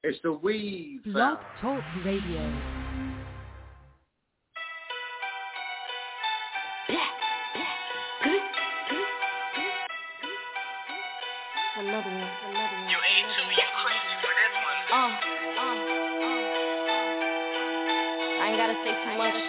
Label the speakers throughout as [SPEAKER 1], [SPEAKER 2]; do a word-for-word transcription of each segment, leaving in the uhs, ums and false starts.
[SPEAKER 1] It's the weed
[SPEAKER 2] Blog
[SPEAKER 1] sound.
[SPEAKER 2] Talk Radio.
[SPEAKER 3] Another one, another one.
[SPEAKER 4] You ate too, you crazy for this one.
[SPEAKER 3] Uh, uh, uh. I ain't gotta say too much.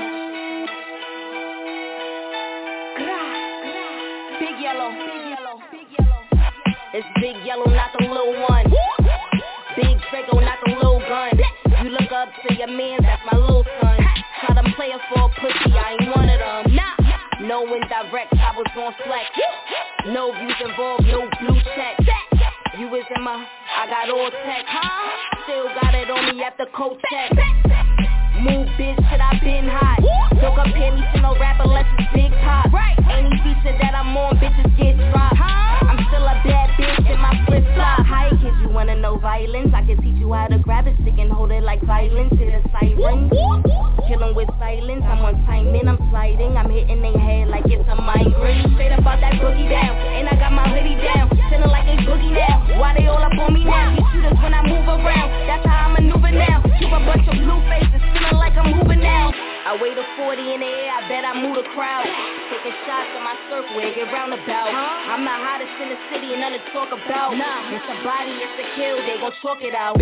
[SPEAKER 3] Big yellow, big yellow, big yellow. It's big yellow, not the little one. Big Draco, not the little gun. You look up to your man, that's my little son. Try to play it for a pussy, I ain't one of them. Nah, no indirect, I was on flex. No views involved, no blue check. You was in my, I got all tech. Still got it on me at the coat check. Move bitch, shit, I been hot. Don't compare me to no rapper unless it's big pop. Any feature that I'm on, bitches get dropped. I'm still a bad bitch in my flip flop. Hi kids, you wanna know violence? I can teach you how to grab a stick and hold it like violence. Hit a siren, killing with silence. I'm on timing, I'm sliding. I'm hitting their head like it's a migraine. Straight up out that boogie down, and I got my hoodie down. Feeling like a boogie now. Why they all up on me now? You shooters when I move around. That's how I maneuver now. Keep a bunch of blue faces, feeling like I'm moving now. I weigh the forty in the air, I bet I move the crowd. Taking shots in my circle, it get roundabout. I'm the hottest in the city, and nothing to talk about. Nah, it's a body, it's a kill, they gon' chalk it out.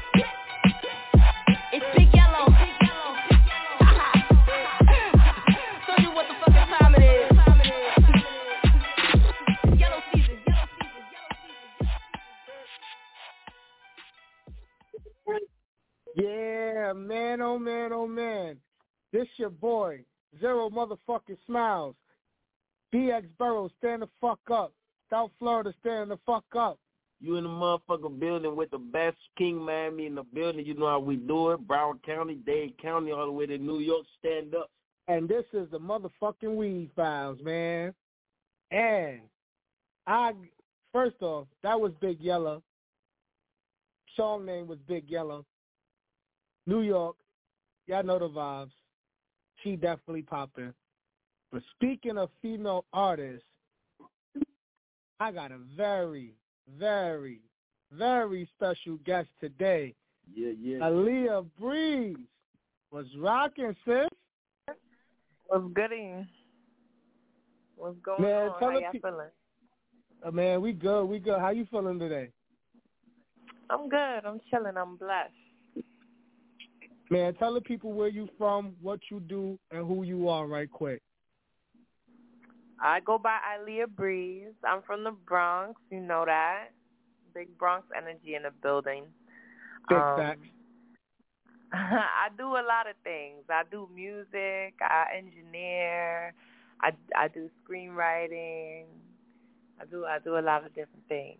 [SPEAKER 3] It's big yellow. Told you what the fucking time it is. It's yellow season, yellow season, yellow season.
[SPEAKER 5] Yeah, man, oh man, oh man. This your boy, Zero motherfucking Smiles. B X Burrow, stand the fuck up. South Florida, stand the fuck up.
[SPEAKER 6] You in the motherfucking building with the best King Miami in the building. You know how we do it. Broward County, Dade County, all the way to New York. Stand up.
[SPEAKER 5] And this is the motherfucking Weed Files, man. And I, first off, that was Big Yellow. Song name was Big Yellow. New York, y'all know the vibes. She definitely popping. But speaking of female artists, I got a very, very, very special guest today.
[SPEAKER 6] Yeah, yeah.
[SPEAKER 5] Aaliyah Breeze was rocking, sis.
[SPEAKER 7] What's gooding? What's going
[SPEAKER 5] man,
[SPEAKER 7] on?
[SPEAKER 5] Tell
[SPEAKER 7] How y'all
[SPEAKER 5] pe-
[SPEAKER 7] feeling?
[SPEAKER 5] Uh, man, we good, we good. How you feeling today?
[SPEAKER 7] I'm good. I'm chilling. I'm blessed.
[SPEAKER 5] Man, tell the people where you from, what you do, and who you are right quick.
[SPEAKER 7] I go by Aaliyah Breeze. I'm from the Bronx. You know that. Big Bronx energy in the building.
[SPEAKER 5] Big
[SPEAKER 7] um,
[SPEAKER 5] facts.
[SPEAKER 7] I do a lot of things. I do music. I engineer. I, I do screenwriting. I do I do a lot of different things.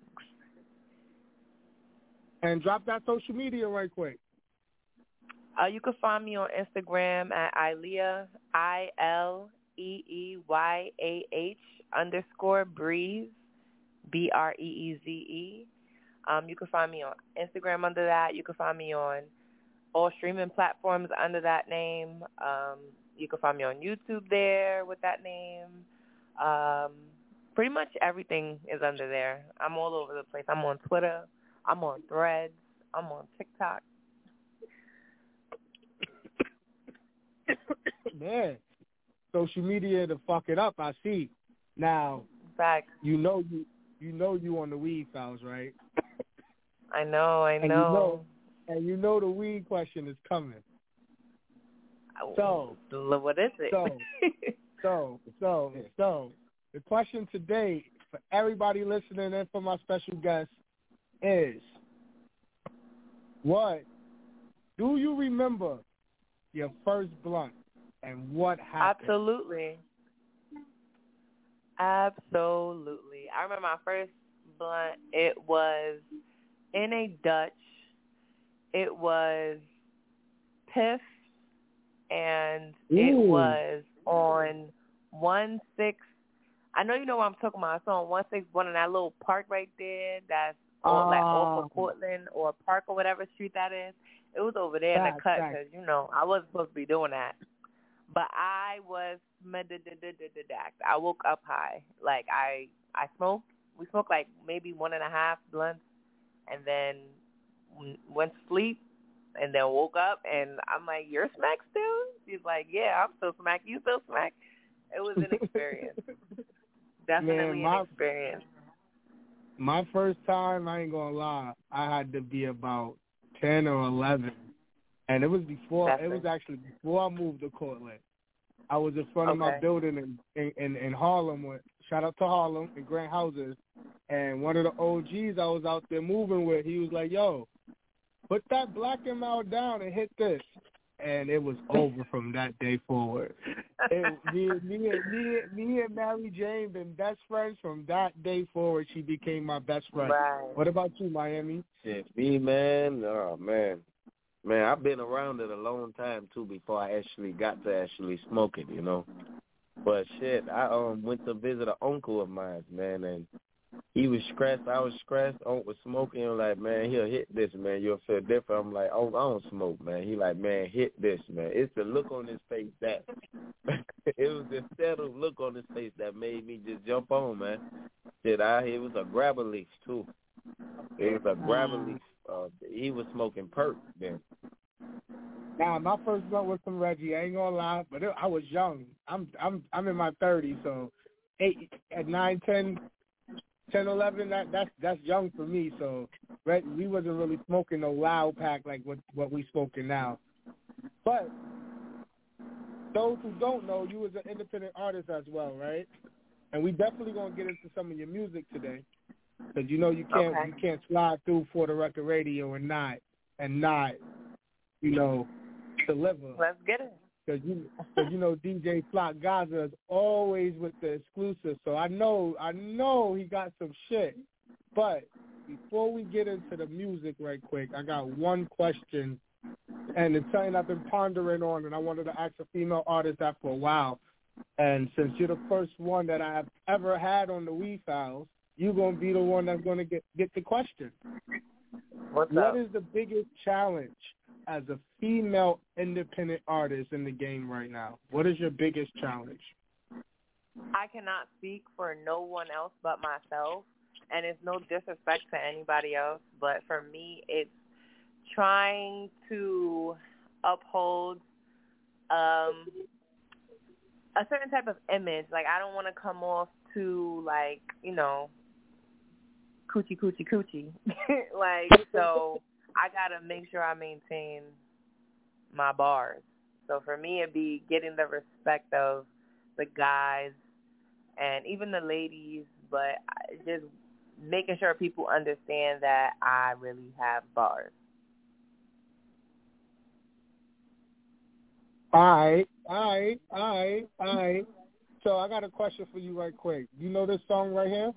[SPEAKER 5] And drop that social media right quick.
[SPEAKER 7] Uh, you can find me on Instagram at Ileah, I L E E Y A H underscore Breeze, B R E E Z E. Um, you can find me on Instagram under that. You can find me on all streaming platforms under that name. Um, you can find me on YouTube there with that name. Um, pretty much everything is under there. I'm all over the place. I'm on Twitter. I'm on Threads. I'm on TikTok.
[SPEAKER 5] Man, social media to fuck it up, I see. Now,
[SPEAKER 7] Fact.
[SPEAKER 5] you know you you know you on the Weed Files, right?
[SPEAKER 7] I know, I know.
[SPEAKER 5] And you know, and you know the weed question is coming. So,
[SPEAKER 7] what is it?
[SPEAKER 5] So, so, so, so, the question today for everybody listening and for my special guest is, what do you remember your first blunt and what happened?
[SPEAKER 7] Absolutely. Absolutely. I remember my first blunt. It was in a Dutch. It was Piff, and
[SPEAKER 5] Ooh.
[SPEAKER 7] It was on one six. I know you know what I'm talking about. It's on one six one in that little park right there. That's all, like off of Portland or Park or whatever street that is. It was over there in the cut because, you know, I wasn't supposed to be doing that. But I was, I woke up high. Like, I I smoked. We smoked like maybe one and a half blunts. And then went to sleep and then woke up, and I'm like, you're smack still? She's like, yeah, I'm still smack. You still smack? It was an experience. Definitely Man, my, an experience.
[SPEAKER 5] My first time, I ain't gonna lie, I had to be about ten or eleven, and it was before. That's it was actually before I moved to Cortland. I was in front okay. of my building in, in in Harlem. With, shout out to Harlem and Grant Houses, and one of the O Gs I was out there moving with, he was like, "Yo, put that Black and Mild down and hit this." And it was over from that day forward. It, me, me, me, me and Mary Jane been best friends from that day forward. She became my best friend.
[SPEAKER 7] Right.
[SPEAKER 5] What about you, Miami?
[SPEAKER 6] Shit, me, man. Oh, man. Man, I've been around it a long time, too, before I actually got to actually smoke it, you know. But, shit, I um went to visit an uncle of mine, man, and he was stressed. I was stressed. Uncle was smoking. I'm like, man, he'll hit this, man. You'll feel different. I'm like, oh, I don't smoke, man. He like, man, hit this, man. It's the look on his face that it was the settled look on his face that made me just jump on, man. Shit, I it was a grabber leaf too. It was a grabber leaf. Uh, he was smoking perk then.
[SPEAKER 5] Now, my first blunt was some Reggie. I ain't gonna lie, but it, I was young. I'm I'm I'm in my thirties, so eight at nine, ten. ten, eleven, that, that's that's young for me. So right, we wasn't really smoking no loud pack like what, what we smoking now. But those who don't know, you was an independent artist as well, right? And we definitely gonna get into some of your music today, because you know you can't okay. you can't slide through For the Record Radio and not and not you know deliver.
[SPEAKER 7] Let's get it.
[SPEAKER 5] Because you, cause you know D J Flock Gaza is always with the exclusive, so I know I know he got some shit. But before we get into the music right quick, I got one question, and it's something I've been pondering on, and I wanted to ask a female artist that for a while. And since you're the first one that I have ever had on the Weed Files, you're going to be the one that's going to get, get the question.
[SPEAKER 7] What's
[SPEAKER 5] what
[SPEAKER 7] up?
[SPEAKER 5] is the biggest challenge as a female independent artist in the game right now? What is your biggest challenge?
[SPEAKER 7] I cannot speak for no one else but myself, and it's no disrespect to anybody else, but for me, it's trying to uphold um, a certain type of image. Like, I don't want to come off too, like, you know, coochie, coochie, coochie. Like, so I got to make sure I maintain my bars. So for me, it'd be getting the respect of the guys and even the ladies, but just making sure people understand that I really have bars.
[SPEAKER 5] All right, all right, all right, all right. So I got a question for you right quick. You know this song right here?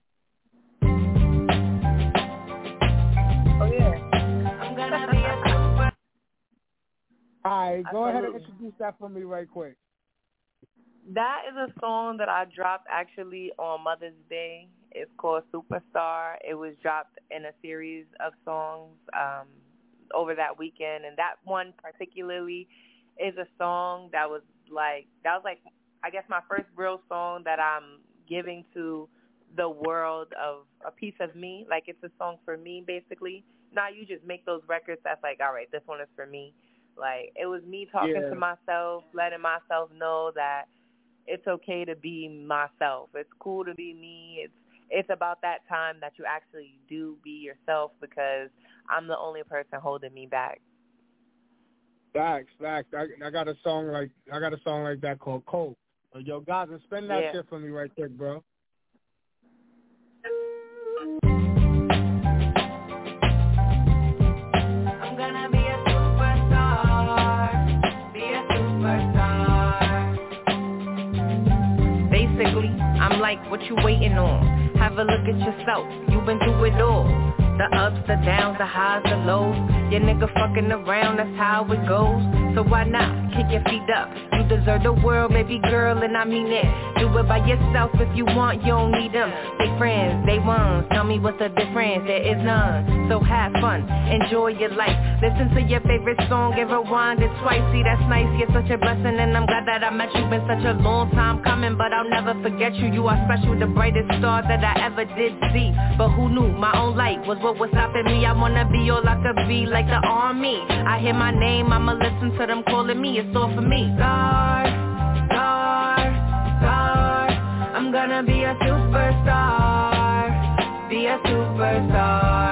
[SPEAKER 7] Oh, yeah. I'm going to be a super.
[SPEAKER 5] All right, go ahead and introduce that for me right quick.
[SPEAKER 7] That is a song that I dropped actually on Mother's Day. It's called Superstar. It was dropped in a series of songs um, over that weekend, and that one particularly is a song that was like, that was like, I guess my first real song that I'm giving to the world of a piece of me. Like, it's a song for me, basically. Now you just make those records that's like, all right, this one is for me. Like, it was me talking yeah. to myself, letting myself know that it's okay to be myself. It's cool to be me. It's it's about that time that you actually do be yourself, because I'm the only person holding me back.
[SPEAKER 5] Facts, facts. I, I got a song like I got a song like that called Cold. Yo, guys, spin that
[SPEAKER 7] yeah.
[SPEAKER 5] shit for me right quick, bro.
[SPEAKER 3] I'm gonna be a superstar, be a superstar.
[SPEAKER 1] Basically, I'm like, what you waiting on? Have a look at yourself. You've been through it all. The ups, the downs, the highs, the lows. Your nigga fucking around, that's how it goes. So why not kick your feet up? You You deserve the world, baby girl, and I mean it. Do it by yourself if you want, you don't need them. They friends, they ones, tell me what's the difference, there is none. So have fun, enjoy your life. Listen to your favorite song and rewind it twice. See, that's nice, you're such a blessing, and I'm glad that I met you. Been such a long time coming, but I'll never forget you. You are special, the brightest star that I ever did see. But who knew my own light was what was stopping me? I wanna be all I could be, like the army. I hear my name, I'ma listen to them calling me. It's all for me. Star, star, star. I'm gonna be a superstar. Be a superstar.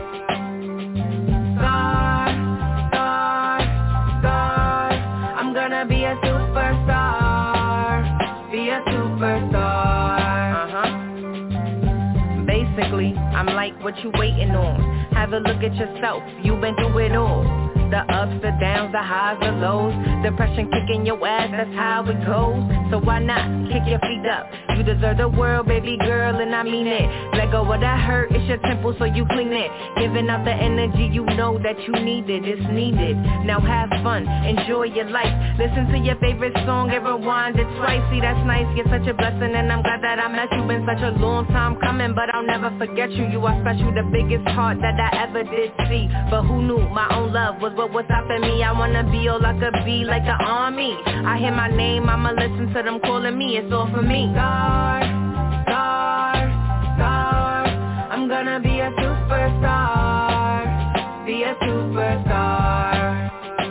[SPEAKER 1] Star, star, star. I'm gonna be a superstar. Be a superstar. Uh-huh. Basically, I'm like what you waiting on. Have a look at yourself, you've been through it all. The ups, the downs, the highs, the lows. Depression kicking your ass, that's how it goes. So why not kick your feet up? You deserve the world, baby girl, and I mean it. Let go of that hurt, it's your temple, so you clean it. Giving out the energy, you know that you need it, it's needed. Now have fun, enjoy your life. Listen to your favorite song and rewind it twice. See, that's nice, you're such a blessing, and I'm glad that I met you. Been such a long time coming, but I'll never forget you. You are special, the biggest heart that I ever did see. But who knew my own love was what was stopping me? I wanna be all I could be, like the army. I hear my name, I'ma listen to them calling me. It's all for me. Star, star, star. I'm gonna be a superstar. Be a superstar.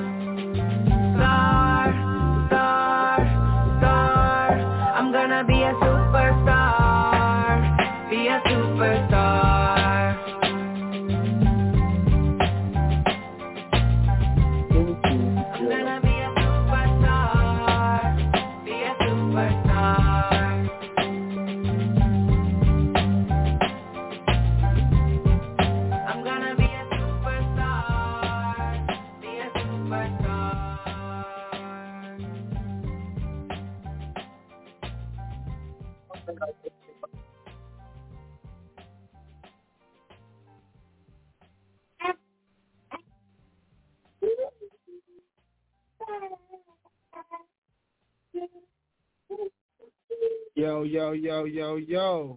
[SPEAKER 1] Star, star, star. I'm gonna be a superstar. Be a superstar.
[SPEAKER 5] Yo, yo, yo, yo, yo.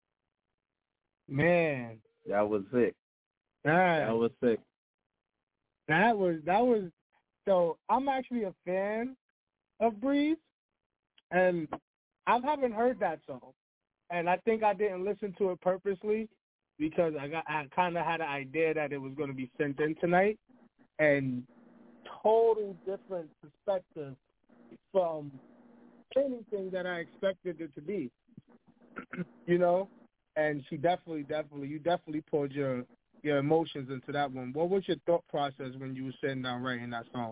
[SPEAKER 5] Man.
[SPEAKER 6] That was sick.
[SPEAKER 5] That,
[SPEAKER 6] that was sick.
[SPEAKER 5] That was, that was, so I'm actually a fan of Breeze, and I haven't heard that song. And I think I didn't listen to it purposely because I got, I kind of had an idea that it was going to be sent in tonight, and total different perspective from anything that I expected it to be, you know, and she definitely, definitely, you definitely poured your your emotions into that one. What was your thought process when you were sitting down writing that song?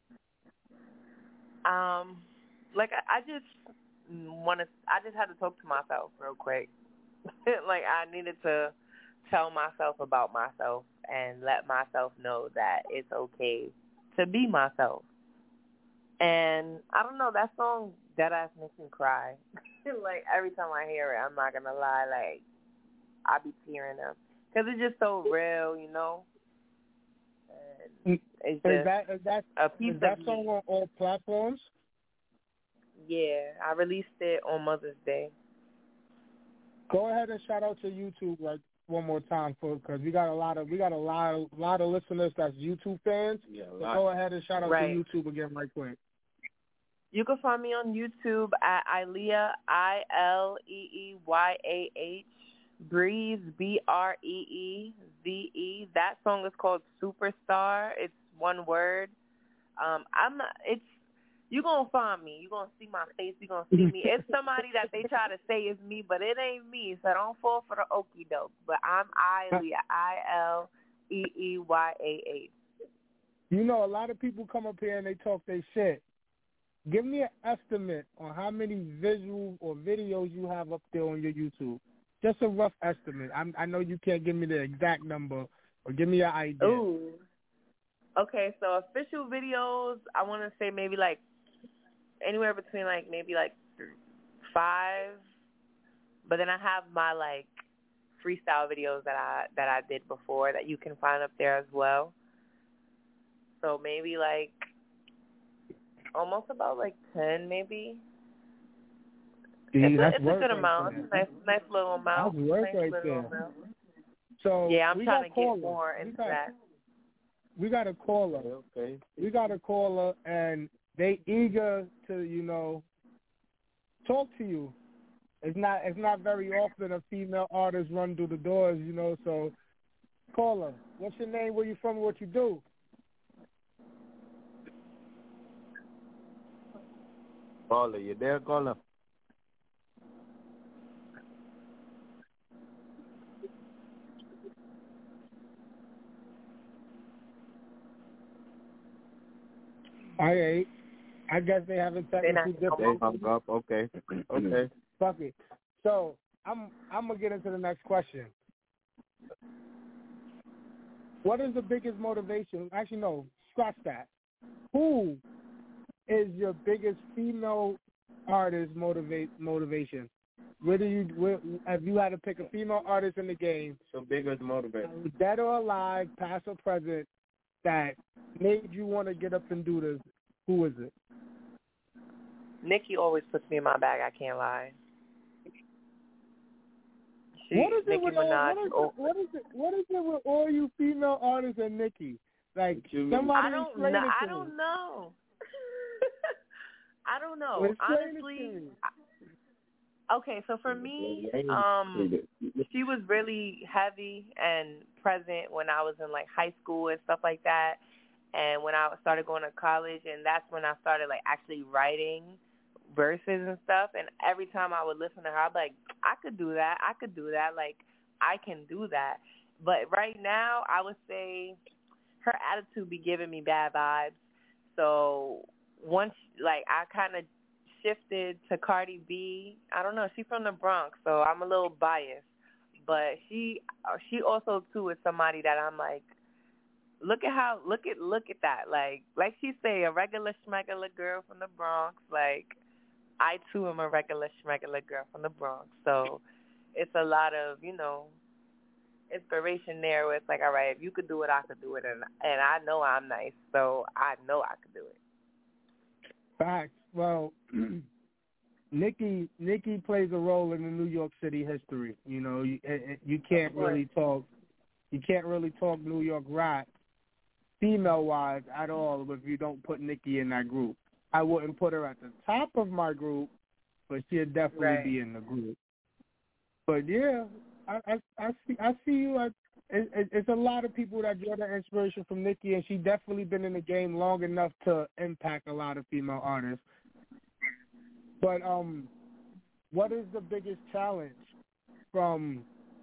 [SPEAKER 7] Um, like I, I just want to, I just had to talk to myself real quick. Like I needed to tell myself about myself and let myself know that it's okay to be myself. And I don't know, that song deadass makes me cry. Like every time I hear it, I'm not gonna lie, like I be tearing up because it's just so real, you know. And it's just
[SPEAKER 5] is that is that
[SPEAKER 7] a piece
[SPEAKER 5] is that
[SPEAKER 7] of
[SPEAKER 5] song
[SPEAKER 7] me.
[SPEAKER 5] on all platforms?
[SPEAKER 7] Yeah, I released it on Mother's Day.
[SPEAKER 5] Go ahead and shout out to YouTube like one more time, for because we got a lot of we got a lot of lot of listeners that's YouTube fans.
[SPEAKER 6] Yeah,
[SPEAKER 5] so go ahead and shout out
[SPEAKER 7] right.
[SPEAKER 5] to YouTube again, right quick.
[SPEAKER 7] You can find me on YouTube at Ileah, I L E E Y A H, Breeze, B R E E Z E. That song is called Superstar. It's one word. Um, I'm not, it's, you're going to find me. You're going to see my face. You're going to see me. It's somebody that they try to say is me, but it ain't me, so don't fall for the okie doke. But I'm Ileah, I L E E Y A H.
[SPEAKER 5] You know, a lot of people come up here and they talk their shit. Give me an estimate on how many visuals or videos you have up there on your YouTube. Just a rough estimate. I'm, I know you can't give me the exact number, or give me an idea.
[SPEAKER 7] Ooh. Okay, so official videos, I want to say maybe like anywhere between like maybe like five. But then I have my like freestyle videos that I that I did before that you can find up there as well. So maybe like almost about like ten, maybe.
[SPEAKER 5] See,
[SPEAKER 7] it's a,
[SPEAKER 5] that's
[SPEAKER 7] it's a
[SPEAKER 5] work
[SPEAKER 7] good
[SPEAKER 5] right
[SPEAKER 7] amount.
[SPEAKER 5] there.
[SPEAKER 7] It's a nice, nice little amount.
[SPEAKER 5] That's work
[SPEAKER 7] nice
[SPEAKER 5] right
[SPEAKER 7] little
[SPEAKER 5] there.
[SPEAKER 7] amount.
[SPEAKER 5] So
[SPEAKER 7] yeah, I'm
[SPEAKER 5] we
[SPEAKER 7] trying
[SPEAKER 5] got
[SPEAKER 7] to
[SPEAKER 5] caller.
[SPEAKER 7] get more
[SPEAKER 5] we
[SPEAKER 7] into
[SPEAKER 5] got,
[SPEAKER 7] that.
[SPEAKER 5] We got a caller.
[SPEAKER 6] Okay.
[SPEAKER 5] We got a caller, and they eager to, you know, talk to you. It's not it's not very often a female artist run through the doors, you know. So, caller, what's your name? Where you from? What you do?
[SPEAKER 6] Caller, you there, caller?
[SPEAKER 5] All right. I guess they having technical difficulties.
[SPEAKER 6] They hung up. Okay. Okay.
[SPEAKER 5] Fuck it. So I'm I'm gonna get into the next question. What is the biggest motivation? Actually, no. Scratch that. Who is your biggest female artist motivate motivation? Where do you where, if you had to pick a female artist in the game?
[SPEAKER 6] So biggest motivator.
[SPEAKER 5] Dead or alive, past or present, that made you want to get up and do this. Who is it?
[SPEAKER 7] Nikki always puts me in my bag. I can't lie. She,
[SPEAKER 5] What is it
[SPEAKER 7] Nicki
[SPEAKER 5] with
[SPEAKER 7] Minaj,
[SPEAKER 5] all, what, is it, what is it? What is it with all you female artists and Nikki? Like somebody
[SPEAKER 7] I don't
[SPEAKER 5] explain
[SPEAKER 7] know.
[SPEAKER 5] it to
[SPEAKER 7] I
[SPEAKER 5] me.
[SPEAKER 7] don't know. I don't know.
[SPEAKER 5] Well, explain
[SPEAKER 7] Honestly.
[SPEAKER 5] it to me.
[SPEAKER 7] I, okay, so for me, um, she was really heavy and present when I was in like high school and stuff like that. And when I started going to college, and that's when I started like actually writing verses and stuff. And every time I would listen to her, I'd be like, I could do that. I could do that. Like, I can do that. But right now, I would say her attitude be giving me bad vibes. So once, like, I kind of shifted to Cardi B. I don't know. She's from the Bronx, so I'm a little biased. But she, she also too is somebody that I'm like, look at how, look at, look at that. Like, like she say, a regular schmegular girl from the Bronx. Like, I too am a regular schmegular girl from the Bronx. So it's a lot of, you know, inspiration there where it's like, all right, if you could do it, I could do it. And and I know I'm nice, so I know I could do it.
[SPEAKER 5] Facts. Well, Nikki Nikki plays a role in the New York City history. You know, you, you can't really talk you can't really talk New York rap female wise at all if you don't put Nikki in that group. I wouldn't put her at the top of my group, but she'd definitely
[SPEAKER 7] right.
[SPEAKER 5] be in the group. But yeah, I I, I see I see you. I, it, it's a lot of people that draw their inspiration from Nikki, and she definitely been in the game long enough to impact a lot of female artists. But um, what is the biggest challenge from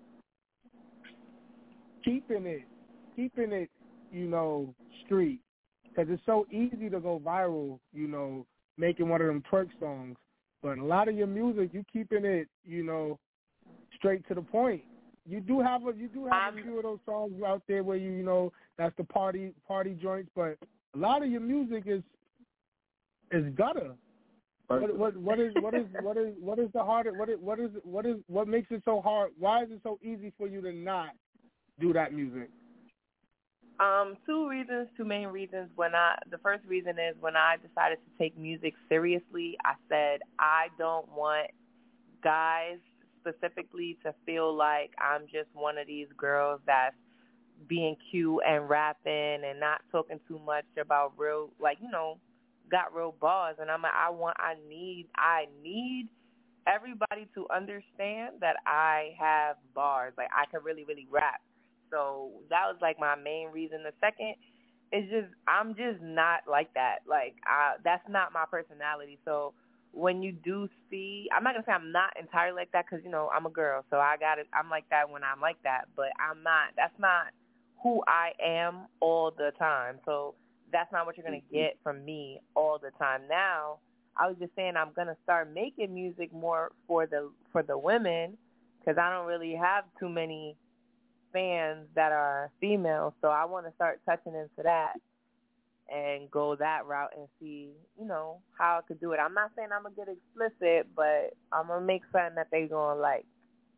[SPEAKER 5] keeping it, keeping it, you know, street? Because it's so easy to go viral, you know, making one of them twerk songs. But a lot of your music, you keeping it, you know, straight to the point. You do have a you do have
[SPEAKER 7] um,
[SPEAKER 5] a few of those songs out there where you you know that's the party party joints, but a lot of your music is is gutter. What what what is what is what is what is the hardest what is what is what is what makes it so hard? Why is it so easy for you to not do that music?
[SPEAKER 7] Um, two reasons, two main reasons. When I the first reason is when I decided to take music seriously, I said I don't want guys specifically to feel like I'm just one of these girls that's being cute and rapping and not talking too much about real, like, you know, got real bars. And I'm like, I want, I need, I need everybody to understand that I have bars. Like, I can really, really rap. So that was like my main reason. The second is just, I'm just not like that. Like, I, that's not my personality. So when you do see, I'm not going to say I'm not entirely like that because, you know, I'm a girl. So I got it. I'm like that when I'm like that. But I'm not, that's not who I am all the time. So that's not what you're going to get from me all the time. Now, I was just saying I'm going to start making music more for the for the women because I don't really have too many fans that are female. So I want to start touching into that and go that route and see, you know, how I could do it. I'm not saying I'm going to get explicit, but I'm going to make something that they're going to like.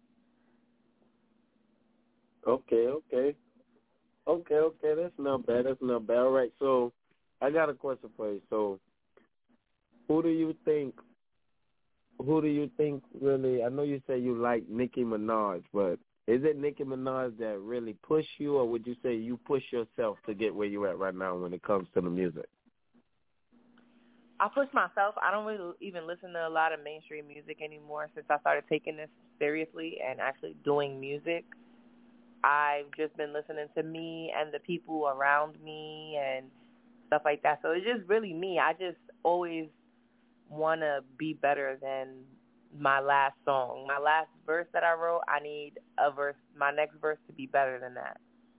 [SPEAKER 6] Okay, okay. Okay, okay. That's not bad. That's not bad. All right, so I got a question for you. So who do you think? Who do you think really? I know you say you like Nicki Minaj, but is it Nicki Minaj that really push you, or would you say you push yourself to get where you at right now when it comes to the music?
[SPEAKER 7] I push myself. I don't really even listen to a lot of mainstream music anymore since I started taking this seriously and actually doing music. I've just been listening to me and the people around me and stuff like that. So it's just really me. I just always want to be better than my last song. My last verse that I wrote, I need a verse, my next verse to be better than that.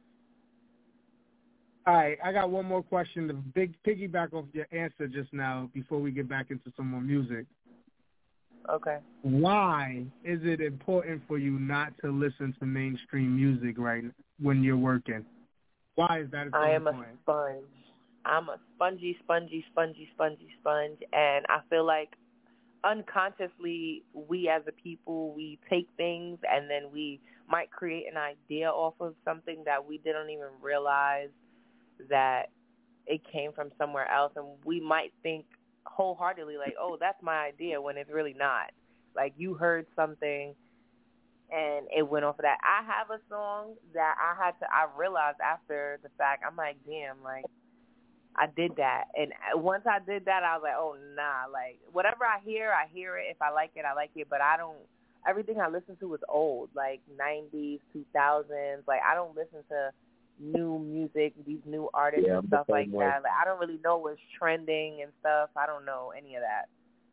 [SPEAKER 5] All right, I got one more question to big piggyback off your answer just now before we get back into some more music.
[SPEAKER 7] Okay.
[SPEAKER 5] Why is it important for you not to listen to mainstream music right when you're working? Why is that so
[SPEAKER 7] I am
[SPEAKER 5] important?
[SPEAKER 7] a sponge. I'm a spongy, spongy, spongy, spongy sponge, and I feel like unconsciously we as a people, we take things and then we might create an idea off of something that we didn't even realize that it came from somewhere else, and we might think wholeheartedly like, oh, that's my idea, when it's really not. Like, you heard something and it went off of that. I have a song that I had to, I realized after the fact, I'm like, damn, like, I did that. And once I did that, I was like, oh, nah, like, whatever I hear, I hear it. If I like it, I like it, but I don't, everything I listen to is old, like nineties, two thousands. Like, I don't listen to new music, these new artists
[SPEAKER 6] yeah,
[SPEAKER 7] and stuff like
[SPEAKER 6] way.
[SPEAKER 7] that. Like, I don't really know what's trending and stuff. I don't know any of that.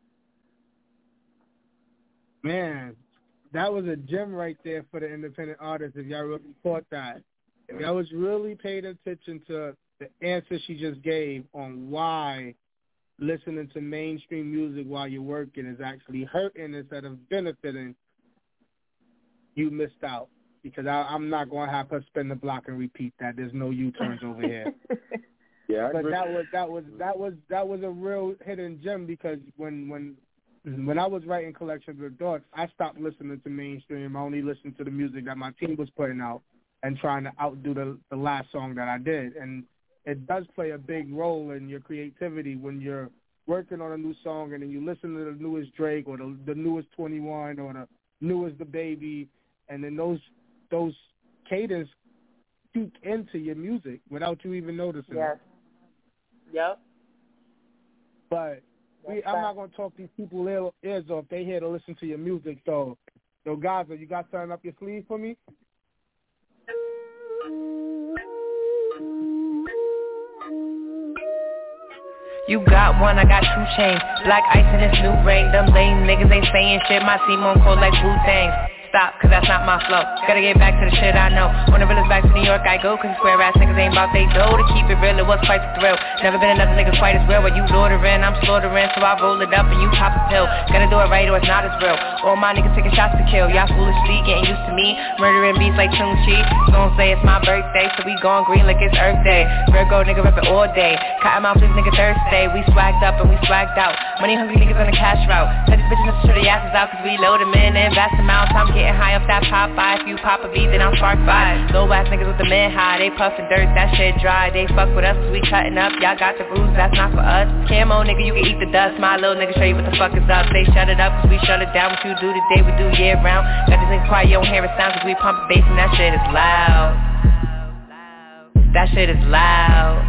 [SPEAKER 5] Man, that was a gem right there for the independent artists if y'all really caught that. If y'all was really paid attention to the answer she just gave on why listening to mainstream music while you're working is actually hurting instead of benefiting, you missed out. Because I, I'm not going to have her spin the block and repeat that. There's no U-turns over here.
[SPEAKER 6] Yeah, I
[SPEAKER 5] but
[SPEAKER 6] agree.
[SPEAKER 5] that was that was that was that was a real hidden gem because when when when I was writing Collections of Thoughts, I stopped listening to mainstream. I only listened to the music that my team was putting out and trying to outdo the the last song that I did. And it does play a big role in your creativity when you're working on a new song and then you listen to the newest Drake or the, the newest twenty-one or the newest The Baby, and then those those cadence peek into your music without you even noticing
[SPEAKER 7] yes.
[SPEAKER 5] it.
[SPEAKER 7] Yep.
[SPEAKER 5] But we, I'm not going to talk these people ears off. They here to listen to your music. So, so Gaza, you got something up your sleeve for me?
[SPEAKER 1] You got one, I got two chains. Black ice in this new ring. Them lame niggas ain't saying shit. My team on cold like Wu-Tang. Stop, cause that's not my flow. Gotta get back to the shit I know. When the realest back to New York I go, cause square ass niggas ain't bout they dough. To keep it real, it was quite the thrill. Never been another nigga quite as real. When you loitering, I'm slaughtering. So I roll it up and you pop a pill. Gotta do it right or it's not as real. All my niggas taking shots to kill. Y'all foolishly getting used to me. Murdering beats like Chung Chi. Gon' say it's my birthday, so we gone green like it's Earth Day. Virgo nigga rippin' all day. Cotton mouth this nigga Thursday. We swagged up and we swagged out. Money hungry niggas on the cash route. Tell these bitches to show their asses out, cause we load them in and vast amounts. I'm getting high off that pop. By. If you pop a beat, then I'm spark by. Low ass niggas with the men high, they puffin' dirt, that shit dry. They fuck with us, we cutting up, y'all got the rules, that's not for us. Camo nigga, you can eat the dust, my little nigga show you what the fuck is up. They shut it up, cause we shut it down. What you do today, we do year round. Got this nigga quiet, you don't hear it sound, cause we pumpin' bass and that shit is loud. That shit is loud.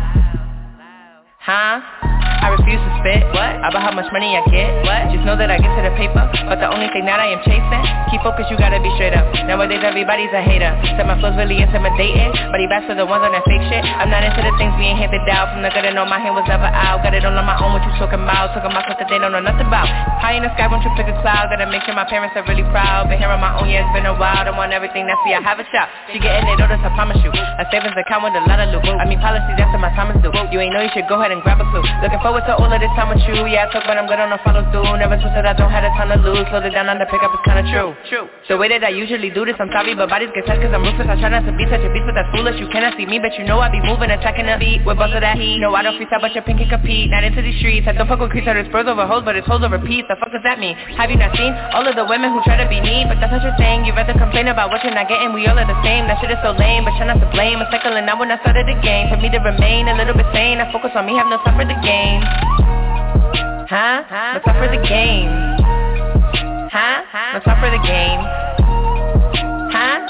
[SPEAKER 1] Huh? I refuse to spit. What? About how much money I get. What? Just know that I get to the paper, but the only thing that I am chasing, keep focused, you gotta be straight up. Nowadays everybody's a hater. Said my flow's really intimidating, but he best for the ones on that fake shit. I'm not into the things being handed down. From the good to know my hand was never out. Got it all on my own, what you talking about? Talking about something they don't know nothing about. High in the sky, won't you pick a cloud? Gotta make sure my parents are really proud. Been here on my own, yeah, it's been a while. Don't want everything, that's why I have a shop. She getting it, notice, I promise you. A savings account with a lot of loot. I mean policies, that's what my time is due. You ain't know, you should go ahead and grab a clue. Looking forward to all of this time with you. Yeah, I talk, but I'm good on the follow through. Never twisted, I don't have a ton to lose. Slow it down on the pickup, it's kinda true. True. The way that I usually do this, I'm sorry, but bodies get touched cause I'm ruthless. I try not to be such a beast, but that's foolish. You cannot see me, but you know I be moving, attacking the beat with both of that heat. No, I don't freestyle, but your pink can compete. Not into these streets. I don't fuck with creeps, or it's birds over hoes, but it's hoes over peace. The fuck does that mean? Have you not seen all of the women who try to be mean? But that's not your thing. You rather complain about what you're not getting. We all are the same. That shit is so lame, but try not to blame. I'm cycling out when I started the game. For me to remain a little bit sane, I focus on me, have no time for the game. Huh? What's up for the game? Huh? What's up for the game? Huh?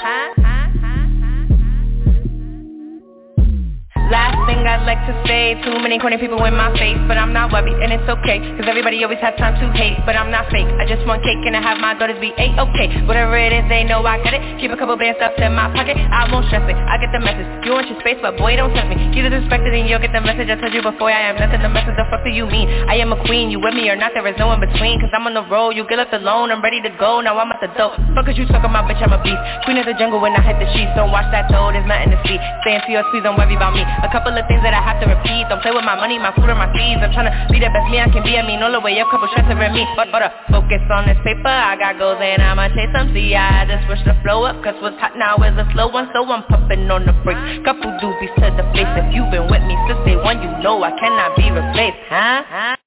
[SPEAKER 1] Last thing I'd like to say, too many corny people in my face, but I'm not worried and it's okay, cause everybody always has time to hate, but I'm not fake. I just want cake and I have my daughters be A-okay. Whatever it is, they know I got it. Keep a couple bands stuffed in my pocket, I won't stress it. I get the message, you want your space, but boy don't test me. Keep disrespected and you'll get the message. I told you before, I am nothing. The message, the fuck do you mean? I am a queen, you with me or not, there is no in between, cause I'm on the road, you get left alone, I'm ready to go, now I'm at the dope. Fuck cause you suck on my bitch, I'm a beast. Queen of the jungle when I hit the sheets, don't watch that though, there's nothing to see. Stay in C O C, don't worry about me. A couple of things that I have to repeat. Don't play with my money, my food, or my sleeves. I'm tryna be the best me I can be. I mean, all the way up, couple shots over me. But hold up, focus on this paper. I got goals and I'ma chase them. See, I had to switch the flow up, cause what's hot now is a slow one. So I'm pumping on the brakes. Couple doobies to the face. If you've been with me since day one, you know I cannot be replaced. Huh? Huh?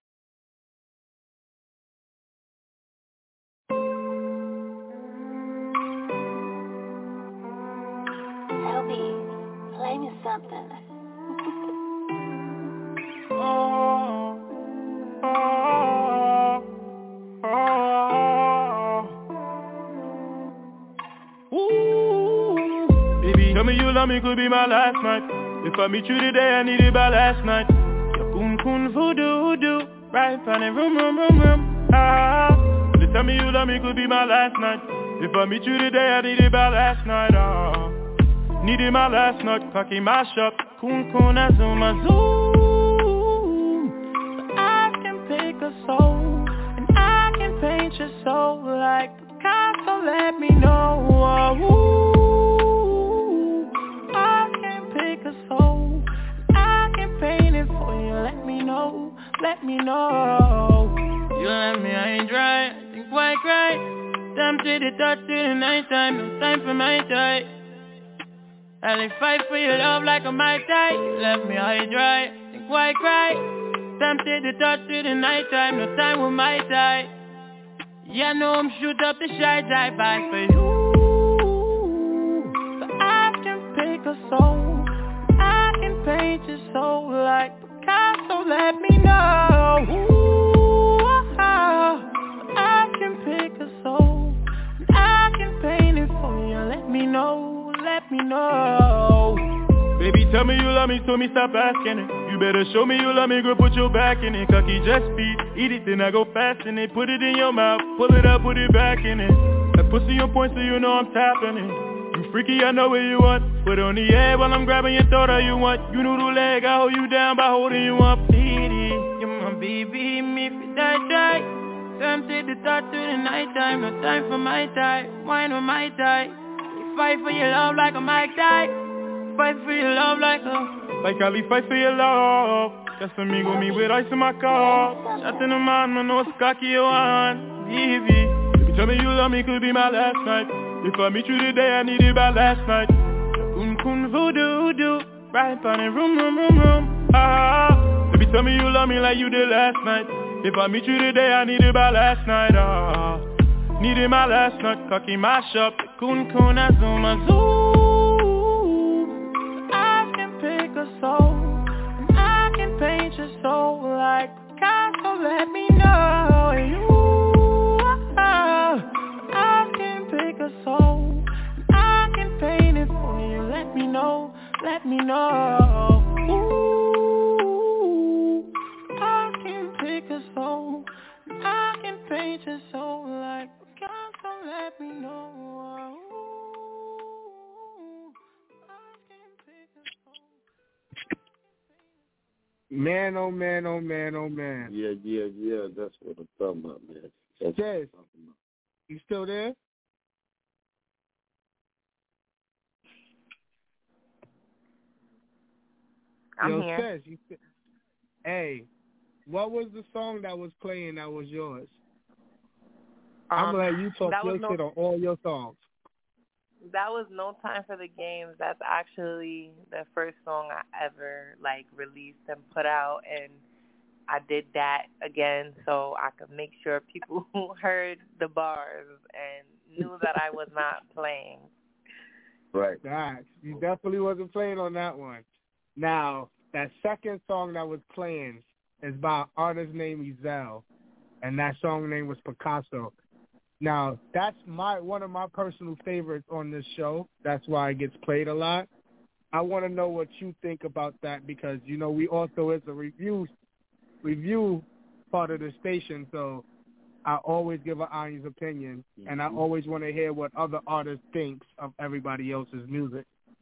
[SPEAKER 2] Toby, play me something.
[SPEAKER 8] Oh, oh, oh, oh. Ooh. Baby, tell me you love me, could be my last night. If I meet you today, I need it by last night. Your coon coon voodoo voodoo, right on the room room room room. Ah, they tell me you love me, could be my last night. If I meet you today, I need it by last night. Ah, need it my last night, cocky mash up, coon coon azuma zoom. A soul, and I can paint your soul like Picasso, let me know. Ooh, I can pick a soul, I can paint it for you, let me know, let me know. You let me, I ain't dry, I think why cry. Damn to the touch to the night time, no time for my tie. I'll fight for your love like a Mai Tai. You left me high dry, think why cry. Tempted to touch to the night time, no time with my tie. Yeah, no, I'm shoot up the shy drive by for you. So I can pick a soul, I can paint your soul like Picasso, let me know. Ooh, I can pick a soul, I can paint it for you, let me know, let me know. Baby, tell me you love me, so me stop asking it. You better show me you love me, girl, put your back in it. Cocky just speed, eat it, then I go fast in it. Put it in your mouth, pull it up, put it back in it. That pussy on point, so you know I'm tapping it. You freaky, I know what you want. Put on the air while I'm grabbing your throat, all you want. You know the leg, I hold you down by holding you up. You're my baby, me for die, die. Tempted to touch to the night time, no time for my time. Wine with my tie. We fight for your love like a Mike Die. Fight for your love like a like Ali, fight for your love. Just amigo me with ice in my car. Shot in the man, no know it's cocky you want. Easy. Baby, tell me you love me, could be my last night. If I meet you today, I need it by last night. Kun kun voodoo voodoo, right on the room room room room. Ah, baby, tell me you love me like you did last night. If I meet you today, I need it by last night. Ah, need it my last night. Cocky mash up, kun kun azuma zoom. Pick a soul, and I can paint your soul like Picasso, let me know. You, I can pick a soul, and I can paint it for you, let me know, let me know. Ooh, I can pick a soul, and I can paint your soul like Picasso, let me know.
[SPEAKER 5] Man, oh man, oh man, oh man.
[SPEAKER 6] Yeah, yeah, yeah. That's what I'm talking about, man. That's
[SPEAKER 5] Des, you still there?
[SPEAKER 7] I'm
[SPEAKER 5] Yo,
[SPEAKER 7] here.
[SPEAKER 5] Des, you st- hey, what was the song that was playing that was yours?
[SPEAKER 7] Um,
[SPEAKER 5] I'm going to let you talk your
[SPEAKER 7] no,
[SPEAKER 5] shit on all your songs.
[SPEAKER 7] That was No Time for the Games. That's actually the first song I ever, like, released and put out, and I did that again so I could make sure people heard the bars and knew that I was not playing.
[SPEAKER 6] Right.
[SPEAKER 5] Right. You definitely wasn't playing on that one. Now, that second song that was playing, is by an artist named Ezell, and that song name was Picasso. Now, that's my one of my personal favorites on this show. That's why it gets played a lot. I want to know what you think about that because, you know, we also is a review review part of the station, so I always give an honest opinion, mm-hmm. and I always want to hear what other artists thinks of everybody else's music.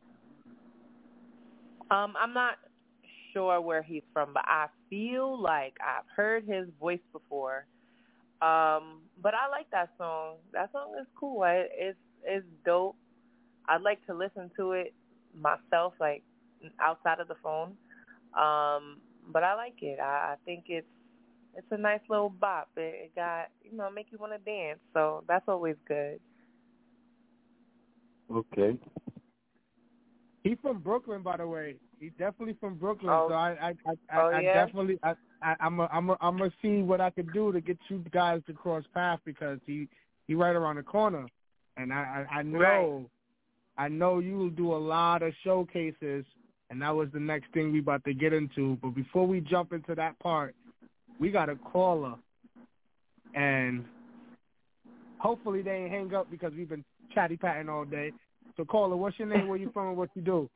[SPEAKER 7] Um, I'm not sure where he's from, but I feel like I've heard his voice before. Um, but I like that song. That song is cool. It, it's it's dope. I'd like to listen to it myself, like outside of the phone. Um, but I like it. I, I think it's it's a nice little bop. It, it got you know make you want to dance. So that's always good.
[SPEAKER 6] Okay.
[SPEAKER 5] He's from Brooklyn, by the way. He's definitely from Brooklyn.
[SPEAKER 7] Oh.
[SPEAKER 5] So I I I, I,
[SPEAKER 7] oh,
[SPEAKER 5] I
[SPEAKER 7] yeah?
[SPEAKER 5] definitely I. I, I'm a, I'm a, I'm gonna see what I can do to get you guys to cross paths because he he right around the corner, and I I, I know
[SPEAKER 7] right.
[SPEAKER 5] I know you will do a lot of showcases, and that was the next thing we about to get into. But before we jump into that part, we got a caller, and hopefully they ain't hang up because we've been chatty patting all day. So caller, what's your name? Where you from? And what you do?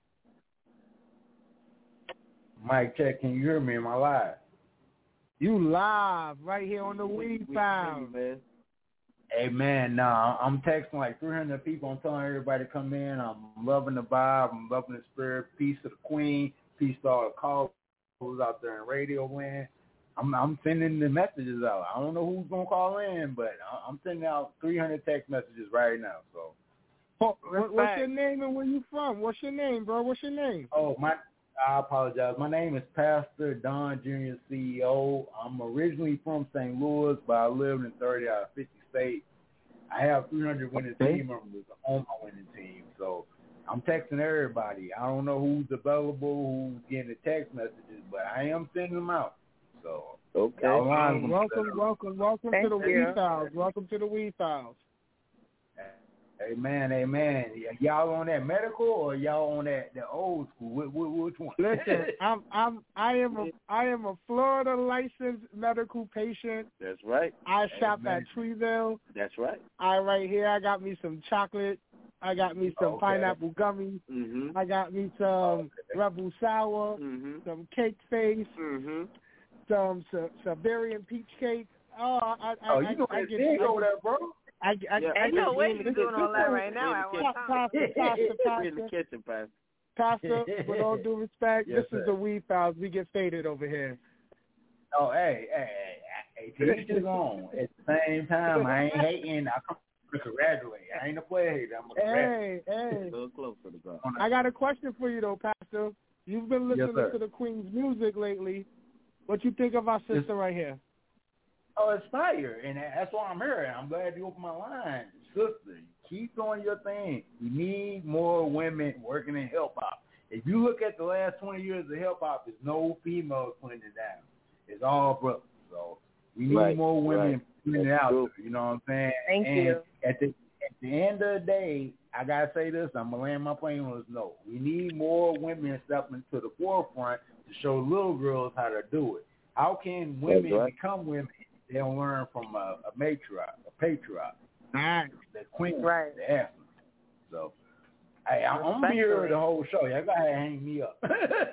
[SPEAKER 9] Mike check, can you hear me? Am I live?
[SPEAKER 5] You live right here on the Weed Found.
[SPEAKER 6] Man.
[SPEAKER 9] Hey, man, nah, I'm texting like three hundred people. I'm telling everybody to come in. I'm loving the vibe. I'm loving the spirit. Peace to the queen. Peace to all the callers out there in radio land. I'm, I'm sending the messages out. I don't know who's going to call in, but I'm sending out three hundred text messages right now. So,
[SPEAKER 5] oh, what, what's your name and where you from? What's your name, bro? What's your name?
[SPEAKER 9] Oh, my... I apologize. My name is Pastor Don Junior C E O. I'm originally from Saint Louis, but I lived in thirty out of fifty states. I have three hundred winning
[SPEAKER 6] okay.
[SPEAKER 9] team members on my winning team. So I'm texting everybody. I don't know who's available, who's getting the text messages, but I am sending them out. So
[SPEAKER 6] okay.
[SPEAKER 5] Um, welcome, welcome, welcome
[SPEAKER 7] Thank
[SPEAKER 5] to the
[SPEAKER 7] you.
[SPEAKER 5] Weed Files. Welcome to the Weed Files.
[SPEAKER 9] Amen, amen. Y'all on that medical or y'all on that the old school? Which, which one?
[SPEAKER 5] Listen, I'm I'm I am a I am a Florida licensed medical patient.
[SPEAKER 6] That's right.
[SPEAKER 5] I shop
[SPEAKER 9] amen.
[SPEAKER 5] at Treeville.
[SPEAKER 6] That's right.
[SPEAKER 5] I right here. I got me some chocolate. I got me some
[SPEAKER 9] okay.
[SPEAKER 5] pineapple gummies.
[SPEAKER 6] Mm-hmm.
[SPEAKER 5] I got me some
[SPEAKER 9] okay.
[SPEAKER 5] Rebel Sour.
[SPEAKER 6] Mm-hmm.
[SPEAKER 5] Some cake face.
[SPEAKER 6] Mm-hmm.
[SPEAKER 5] Some Siberian peach cake. Oh, I, I,
[SPEAKER 9] oh,
[SPEAKER 5] I,
[SPEAKER 9] you know
[SPEAKER 5] I, I
[SPEAKER 9] that
[SPEAKER 5] get,
[SPEAKER 9] big
[SPEAKER 5] I,
[SPEAKER 9] over there, bro.
[SPEAKER 5] I, I,
[SPEAKER 6] Yeah.
[SPEAKER 5] I,
[SPEAKER 7] Ain't no way
[SPEAKER 5] you
[SPEAKER 7] you doing all that right now at one time.
[SPEAKER 5] Pastor, Pastor,
[SPEAKER 6] We're in the
[SPEAKER 5] Pastor,
[SPEAKER 6] kitchen, Pastor.
[SPEAKER 5] Pastor, with all due respect,
[SPEAKER 9] Yes,
[SPEAKER 5] this
[SPEAKER 9] sir.
[SPEAKER 5] is the Weed Files. We get faded over here.
[SPEAKER 9] Oh, hey, hey, hey, hey, to each his own. At the same time, I ain't hating. I come to congratulate. I ain't a player hater. I'm a congratulate.
[SPEAKER 5] Hey, hey.
[SPEAKER 6] A little closer to God.
[SPEAKER 5] I got a question for you, though, Pastor. You've been listening
[SPEAKER 9] Yes,
[SPEAKER 5] to the Queen's music lately. What you think of our sister
[SPEAKER 9] Yes.
[SPEAKER 5] right here?
[SPEAKER 9] Oh, it's fire, and that's why I'm here. I'm glad you opened my line. Sister, keep doing your thing. We need more women working in hip-hop. If you look at the last twenty years of hip-hop, there's no females putting it down. It's all brothers. So we need
[SPEAKER 6] Right,
[SPEAKER 9] more women
[SPEAKER 6] right.
[SPEAKER 9] putting it
[SPEAKER 6] That's
[SPEAKER 9] out
[SPEAKER 6] true.
[SPEAKER 9] there. You know what I'm saying?
[SPEAKER 7] Thank
[SPEAKER 9] and
[SPEAKER 7] you.
[SPEAKER 9] At the, at the end of the day, I got to say this. I'm going to land my plane on this note. We need more women stepping to the forefront to show little girls how to do it. How can women
[SPEAKER 6] right.
[SPEAKER 9] become women if they don't learn from a, a matriarch, a patriarch,
[SPEAKER 5] Nice.
[SPEAKER 9] the queen,
[SPEAKER 7] Right.
[SPEAKER 9] the athlete? So, hey, I'm, I'm going to be here the whole show. Y'all got to hang me up.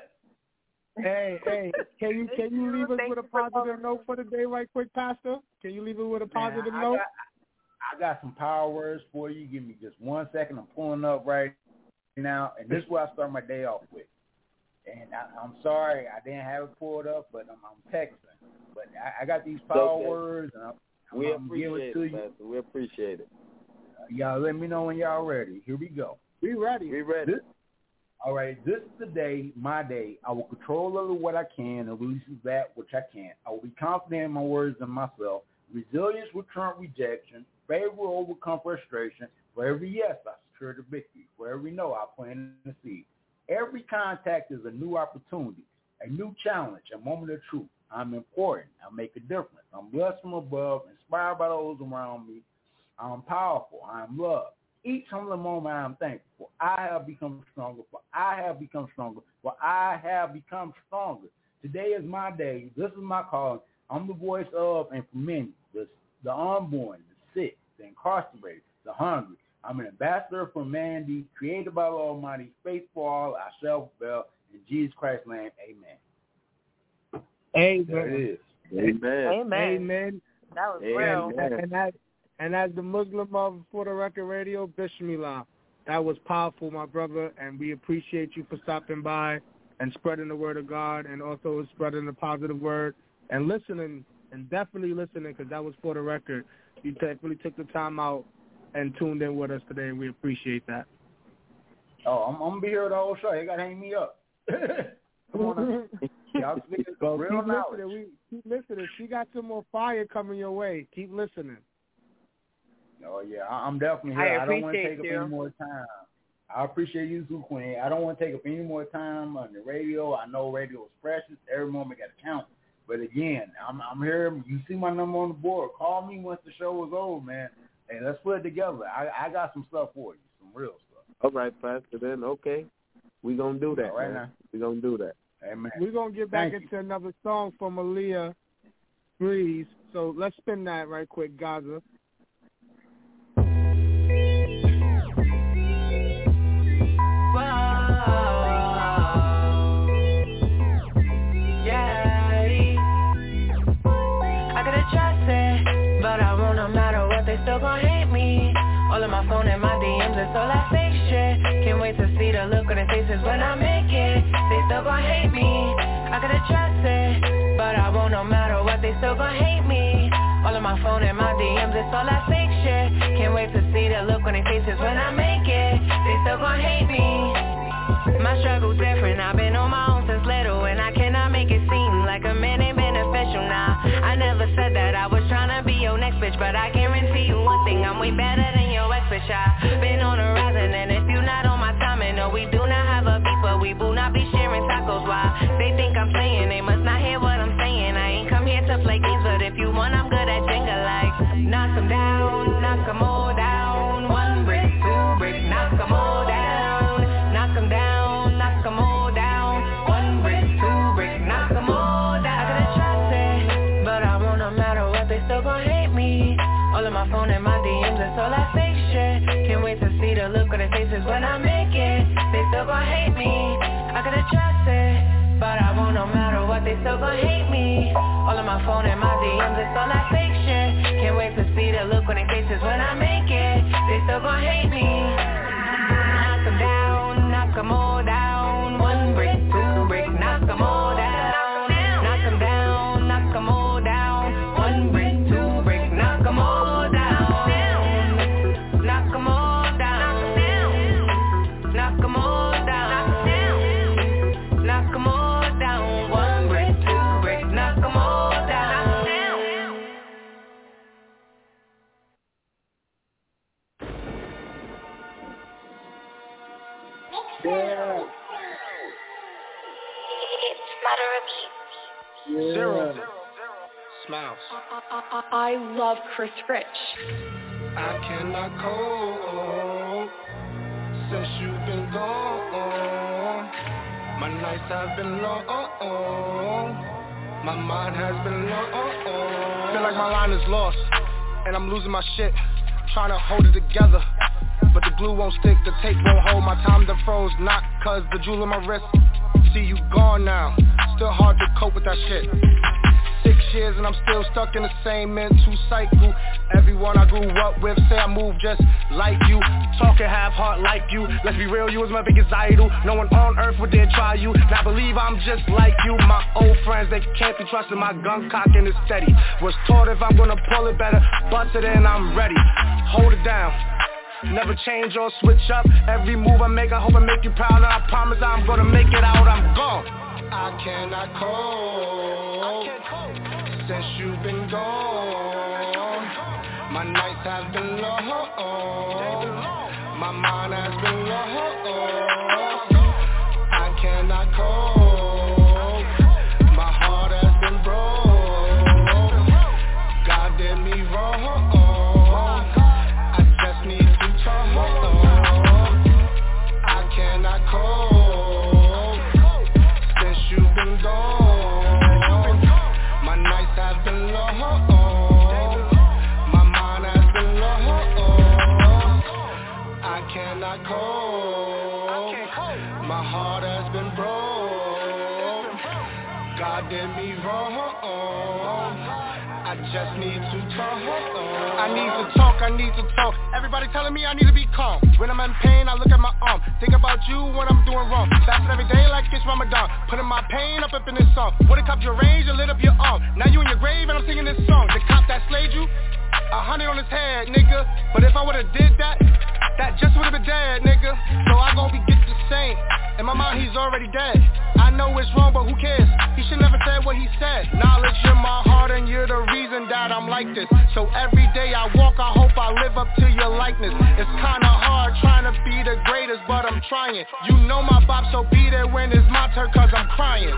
[SPEAKER 5] Hey, hey, can you can you leave us
[SPEAKER 7] Thank
[SPEAKER 5] with a
[SPEAKER 7] you for
[SPEAKER 5] positive
[SPEAKER 7] calling.
[SPEAKER 5] note for the day right quick, Pastor? Can you leave it with a positive
[SPEAKER 9] Man, I,
[SPEAKER 5] note?
[SPEAKER 9] I got, I got some power words for you. Give me just one second. I'm pulling up right now, and this is what I start my day off with. And I, I'm sorry I didn't have it pulled up, but I'm, I'm texting. But I, I got these power
[SPEAKER 6] Okay.
[SPEAKER 9] words, and I'm,
[SPEAKER 6] We
[SPEAKER 9] I'm giving
[SPEAKER 6] appreciate
[SPEAKER 9] it to
[SPEAKER 6] it,
[SPEAKER 9] you.
[SPEAKER 6] Pastor. We appreciate it.
[SPEAKER 9] Y'all let me know when y'all ready. Here we go.
[SPEAKER 5] We ready.
[SPEAKER 6] We ready.
[SPEAKER 9] This, all right, this is the day, my day. I will control over what I can and release that which I can't. I will be confident in my words and myself. Resilience will trump rejection. Favor will overcome frustration. For every yes, I secure the victory. For every no, I plant the seed. Every contact is a new opportunity, a new challenge, a moment of truth. I'm important. I make a difference. I'm blessed from above, inspired by those around me. I'm powerful. I'm loved. Each humbling moment I am thankful for. I have become stronger, for I have become stronger, for I have become stronger. Today is my day. This is my calling. I'm the voice of and for many, the, the unborn, the sick, the incarcerated, the hungry. I'm an ambassador for humanity, created by the Almighty, faith for all, I shall fulfill. In Jesus Christ's name, amen.
[SPEAKER 5] Amen.
[SPEAKER 9] There it is.
[SPEAKER 6] Amen.
[SPEAKER 7] Amen.
[SPEAKER 5] Amen.
[SPEAKER 7] That was
[SPEAKER 6] Amen.
[SPEAKER 7] real.
[SPEAKER 5] And, and, as, and as the Muslim of For the Record Radio, Bismillah. That was powerful, my brother, and we appreciate you for stopping by and spreading the word of God and also spreading the positive word and listening, and definitely listening, because that was For the Record. You definitely took the time out and tuned in with us today, and we appreciate that.
[SPEAKER 9] Oh, I'm, I'm going to be here the whole show. You got to hang me up. Come on. Y'all speak
[SPEAKER 5] well,
[SPEAKER 9] real
[SPEAKER 5] keep
[SPEAKER 9] knowledge.
[SPEAKER 5] listening. We, keep listening. She got some more fire coming your way. Keep listening.
[SPEAKER 9] Oh, yeah, I'm definitely here.
[SPEAKER 7] I
[SPEAKER 9] I, don't want to
[SPEAKER 7] appreciate
[SPEAKER 9] take up
[SPEAKER 7] you.
[SPEAKER 9] any more time. I appreciate you too, Queen. I don't want to take up any more time on the radio. I know radio is precious. Every moment got to count. But again, I'm, I'm here. You see my number on the board. Call me once the show is over, man. Hey, let's put it together. I, I got some stuff for you, some real stuff.
[SPEAKER 6] All right, Pastor, then, okay. We're going to do that,
[SPEAKER 9] All right,
[SPEAKER 6] man. We're going to do that.
[SPEAKER 9] Amen.
[SPEAKER 5] We're going to get back
[SPEAKER 9] Thank
[SPEAKER 5] into
[SPEAKER 9] you.
[SPEAKER 5] another song from Aaliyah Breeze. So let's spin that right quick, Gaza.
[SPEAKER 1] Still gon' hate me. All of my phone and my D Ms, it's all that fake shit. Can't wait to see the look on their faces when I make it. They still gon' hate me. I could address it, but I won't no matter what. They still gon' hate me. All of my phone and my D Ms, it's all that fake shit. Can't wait to see the look on their faces when I make it. They still gon' hate me. My struggle's different. I've been on my own since little, and I cannot make it seem like a man ain't beneficial now. I never said that I was tryna be your next bitch, but I guarantee you one thing, I'm way better than your ex bitch. I've been on the rising, and if you not on my timing, no, we do not have a beef, but we will not be sharing tacos. Why? They think I'm playing, they must not hear what I'm saying. I ain't come here to play games, but if you want, I'm good at Jenga. Like, knock 'em down, knock 'em all down. One brick, two brick, knock 'em all down. Knock 'em down, knock 'em all down. One brick, two brick, knock 'em all down. I could trust it, but I won't no matter what. They still gon' hate me. All of my phone and my D Ms, it's all that fake shit. Can't wait to see the look on their faces when I make it. They still gon' hate me. I could trust it, but I won't no matter what. They still gon' hate me. All of my phone and my D Ms, it's all that fake shit. Can't wait to see the look on their faces when I make it. They still gon' hate me. Knock 'em down, knock 'em all down. One brick, two brick, knock 'em all down. Knock 'em down, knock 'em all down. One brick, two brick, knock 'em all down. Knock 'em all down. Knock 'em all down. Knock 'em all down. One brick, two brick, knock 'em all down.
[SPEAKER 5] Yeah.
[SPEAKER 2] It's Matter of
[SPEAKER 5] Yeah.
[SPEAKER 8] Zero. Smiles.
[SPEAKER 10] I love Chris Rich.
[SPEAKER 8] I cannot cope since you've been gone. My nights have been long. My mind has been long. Feel like my line is lost, and I'm losing my shit, trying to hold it together. But the glue won't stick, the tape won't hold. My time done froze, not cause the jewel in my wrist. See you gone now, still hard to cope with that shit. Six years and I'm still stuck in the same mental cycle. Everyone I grew up with say I move just like you. Talking half heart like you. Let's be real, you was my biggest idol. No one on earth would dare try you. Now believe I'm just like you. My old friends, they can't be trusted. My gun cocking is steady. Was taught if I'm gonna pull it better, bust it in, I'm ready. Hold it down. Never change or switch up. Every move I make, I hope I make you proud. And I promise I'm gonna make it out, I'm gone. I cannot cope since you've been gone. My nights have been long. My mind has been long. I cannot cope. My heart has been broke. God did me wrong. I just need to talk. I cannot cope since you've been gone.
[SPEAKER 11] God did me wrong. I just need to talk. I need to talk, I need to talk. Everybody telling me I need to be calm. When I'm in pain, I look at my arm. Think about you when I'm doing wrong. Fasting every day like it's Ramadan. Putting my pain up, up in this song. Would've cupped your range and lit up your arm. Now you in your grave and I'm singing this song. The cop that slayed you, a hundred on his head, nigga. But if I would've did that, that just would've been dead, nigga. So I gon' be get the same. In my mind, he's already dead. I know it's wrong, but who cares? He should never said what he said. Knowledge in my heart, and you're the reason that I'm like this. So every day I walk, I hope I live up to your likeness. It's kinda hard trying to be the greatest, but I'm trying. You know my bop, so be there when it's my turn, cause I'm crying.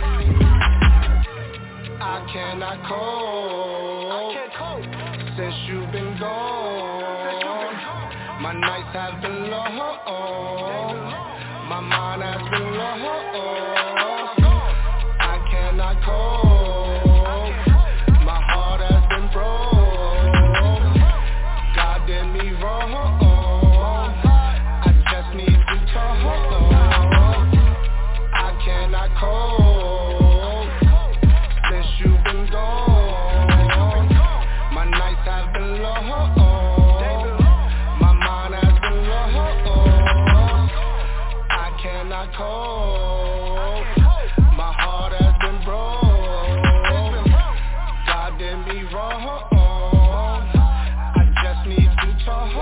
[SPEAKER 11] I cannot cope, I can't cope. Since you've been gone. My nights have been long. My mind has been lost. I cannot cope. My heart has been broke. God did me wrong. I just need to talk. I cannot cope. Since you've been gone. My nights have been long. My mind has been lost. Cannot cope. My heart has been broke. God did me wrong. I just need to talk.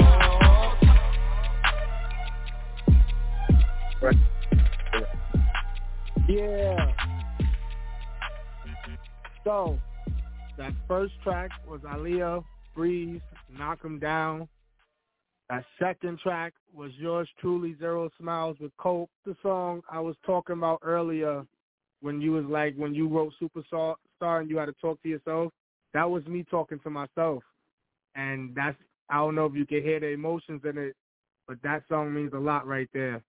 [SPEAKER 5] Yeah. So, that first track was Aaliyah, Breeze, Knock 'Em Down. That second track was yours truly, Zero Smiles with Cope, the song I was talking about earlier when you was like, when you wrote Superstar and you had to talk to yourself. That was me talking to myself. And that's, I don't know if you can hear the emotions in it, but that song means a lot right there.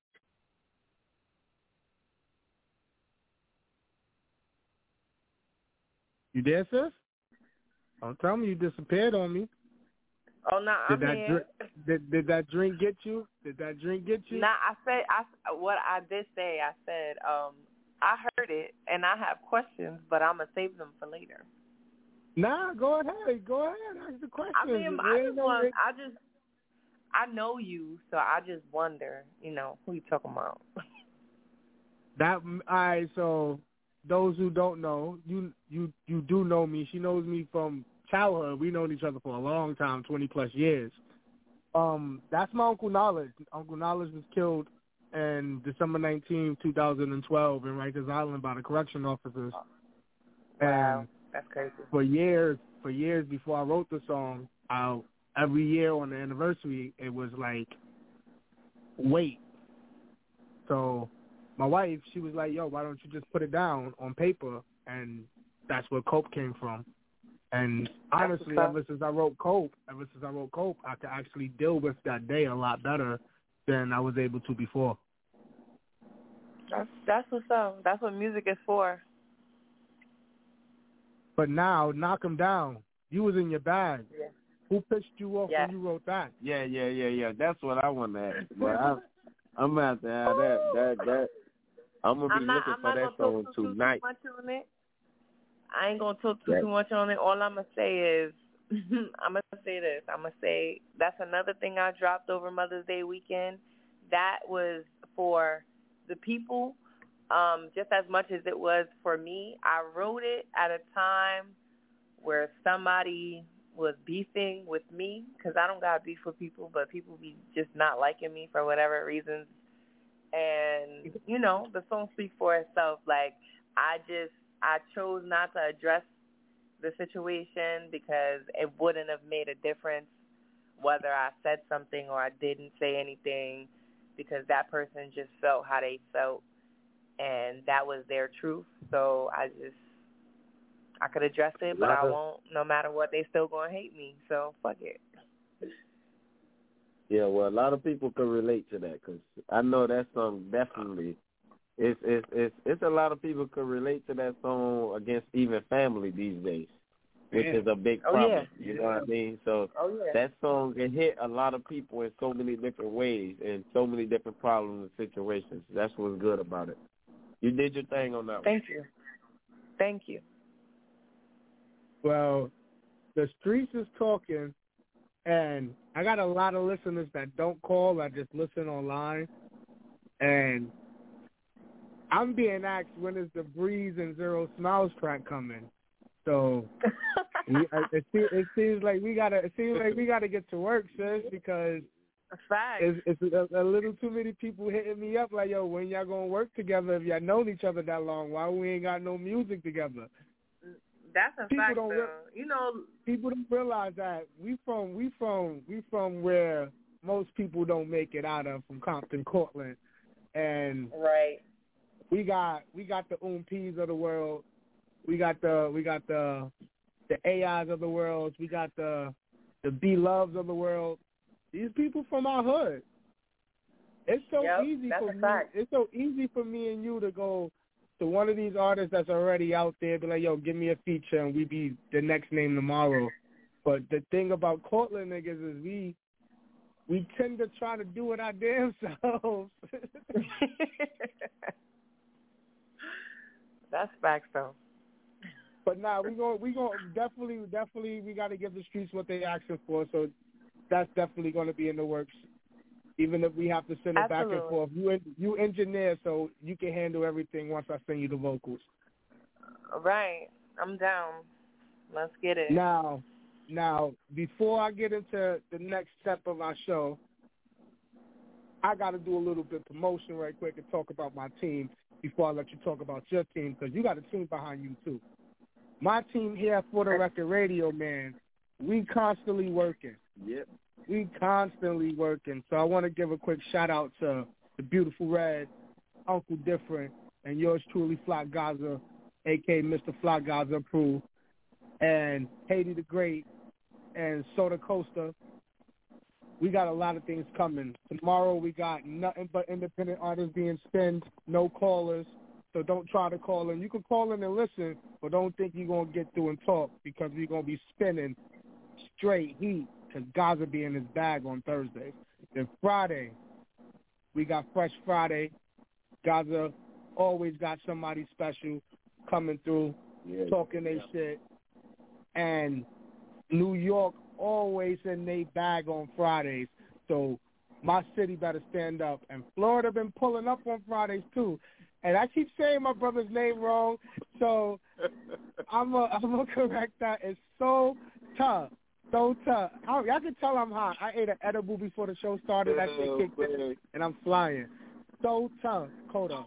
[SPEAKER 5] You there, sis? Don't tell me you disappeared on me.
[SPEAKER 7] Oh no, I'm
[SPEAKER 5] did that
[SPEAKER 7] here.
[SPEAKER 5] Drink, did did that drink get you? Did that drink get you?
[SPEAKER 7] Nah, I said I what I did say. I said um I heard it and I have questions, but I'm gonna save them for later.
[SPEAKER 5] Nah, go ahead, go ahead, ask the questions.
[SPEAKER 7] I mean,
[SPEAKER 5] It
[SPEAKER 7] I
[SPEAKER 5] ain't
[SPEAKER 7] just
[SPEAKER 5] no
[SPEAKER 7] want,
[SPEAKER 5] way-
[SPEAKER 7] I just, I know you, so I just wonder, you know, who you talking about?
[SPEAKER 5] That all right. So those who don't know, you you you do know me. She knows me from childhood. We known each other for a long time, twenty plus years. Um, that's my Uncle Knowledge. Uncle Knowledge was killed on December nineteenth, two thousand twelve in Rikers Island by the correction officers.
[SPEAKER 7] Wow,
[SPEAKER 5] and
[SPEAKER 7] that's crazy.
[SPEAKER 5] For years, for years before I wrote the song, I, every year on the anniversary, it was like, wait. So my wife, she was like, yo, why don't you just put it down on paper? And that's where Cope came from. And honestly, ever since I wrote Cope, ever since I wrote Cope, I could actually deal with that day a lot better than I was able to before.
[SPEAKER 7] That's that's what's up. That's what music is for.
[SPEAKER 5] But now, Knock 'Em Down. You was in your bag.
[SPEAKER 7] Yeah.
[SPEAKER 5] Who pissed you off
[SPEAKER 7] yeah.
[SPEAKER 5] when you wrote that?
[SPEAKER 6] Yeah, yeah, yeah, yeah. That's what I want to ask. But I, I'm about to have that. That that. I'm gonna be
[SPEAKER 7] I'm not,
[SPEAKER 6] looking
[SPEAKER 7] I'm
[SPEAKER 6] for
[SPEAKER 7] not
[SPEAKER 6] that
[SPEAKER 7] gonna
[SPEAKER 6] song
[SPEAKER 7] talk too,
[SPEAKER 6] tonight.
[SPEAKER 7] Too much on it. I ain't gonna talk too
[SPEAKER 6] Yeah.
[SPEAKER 7] too much on it. All I'm gonna say is, I'm gonna say this. I'm gonna say that's another thing I dropped over Mother's Day weekend. That was for the people, um, just as much as it was for me. I wrote it at a time where somebody was beefing with me, because I don't got beef with people, but people be just not liking me for whatever reasons. And, you know, the song speaks for itself. Like, I just, I chose not to address the situation because it wouldn't have made a difference whether I said something or I didn't say anything, because that person just felt how they felt, and that was their truth. So I just, I could address it, but I won't, no matter what. They still going to hate me, so fuck it.
[SPEAKER 6] Yeah, well, a lot of people can relate to that, because I know that song definitely, it's, it's, it's, it's a lot of people can relate to that song against even family these days, which
[SPEAKER 5] Man.
[SPEAKER 6] is a big
[SPEAKER 7] Oh,
[SPEAKER 6] problem,
[SPEAKER 7] yeah.
[SPEAKER 6] you know what I mean? So
[SPEAKER 7] Oh, yeah.
[SPEAKER 6] that song can hit a lot of people in so many different ways and so many different problems and situations. That's what's good about it. You did your thing on that one.
[SPEAKER 7] Thank you. Thank you.
[SPEAKER 5] Well, the streets is talking, and I got a lot of listeners that don't call, that just listen online, and I'm being asked when is the Breeze and Zero Smiles track coming. So we, it, it seems like we gotta. It seems like we gotta get to work, sis, because
[SPEAKER 7] Fact.
[SPEAKER 5] it's, it's a, a little too many people hitting me up like, yo, when y'all gonna work together? If y'all known each other that long, why we ain't got no music together?
[SPEAKER 7] That's a
[SPEAKER 5] people
[SPEAKER 7] fact,
[SPEAKER 5] don't
[SPEAKER 7] though.
[SPEAKER 5] Re-
[SPEAKER 7] you know,
[SPEAKER 5] people don't realize that we from we from we from where most people don't make it out of, from Compton, Cortland, and
[SPEAKER 7] right.
[SPEAKER 5] We got we got the Oompis of the world. We got the we got the the A Is of the world. We got the the B Loves of the world. These people from our hood. It's so
[SPEAKER 7] yep,
[SPEAKER 5] easy
[SPEAKER 7] that's
[SPEAKER 5] for
[SPEAKER 7] a
[SPEAKER 5] me.
[SPEAKER 7] fact.
[SPEAKER 5] It's so easy for me and you to go to one of these artists that's already out there, be like, yo, give me a feature, and we be the next name tomorrow. But the thing about Cortland niggas is we we tend to try to do it our damn selves.
[SPEAKER 7] That's facts, though.
[SPEAKER 5] But nah, we going we going definitely definitely we got to give the streets what they asking for. So that's definitely going to be in the works. Even if we have to send it
[SPEAKER 7] Absolutely.
[SPEAKER 5] back and forth, you you engineer, so you can handle everything once I send you the vocals.
[SPEAKER 7] Right, I'm down. Let's get it.
[SPEAKER 5] Now, now before I get into the next step of our show, I got to do a little bit of promotion right quick and talk about my team before I let you talk about your team, because you got a team behind you too. My team here at For the Record Radio, man, we constantly working.
[SPEAKER 6] Yep.
[SPEAKER 5] We constantly working. So I want to give a quick shout out to the Beautiful Red, Uncle Different, and yours truly, Fly Gaza, a k a. Mister Fly Gaza Approved, and Haiti the Great, and Soda Costa. We got a lot of things coming. Tomorrow we got nothing but independent artists being spent, no callers. So don't try to call in. You can call in and listen, but don't think you're going to get through and talk, because we're going to be spinning straight heat, because Gaza be in his bag on Thursday. Then Friday, we got Fresh Friday. Gaza always got somebody special coming through, yeah, talking yeah. their shit. And New York always in their bag on Fridays. So my city better stand up. And Florida been pulling up on Fridays too. And I keep saying my brother's name wrong, so I'm a, I'm gonna correct that. It's so tough, so tough. I, y'all can tell I'm hot. I ate an edible before the show started. That shit kicked in, and I'm flying. So tough, Coda.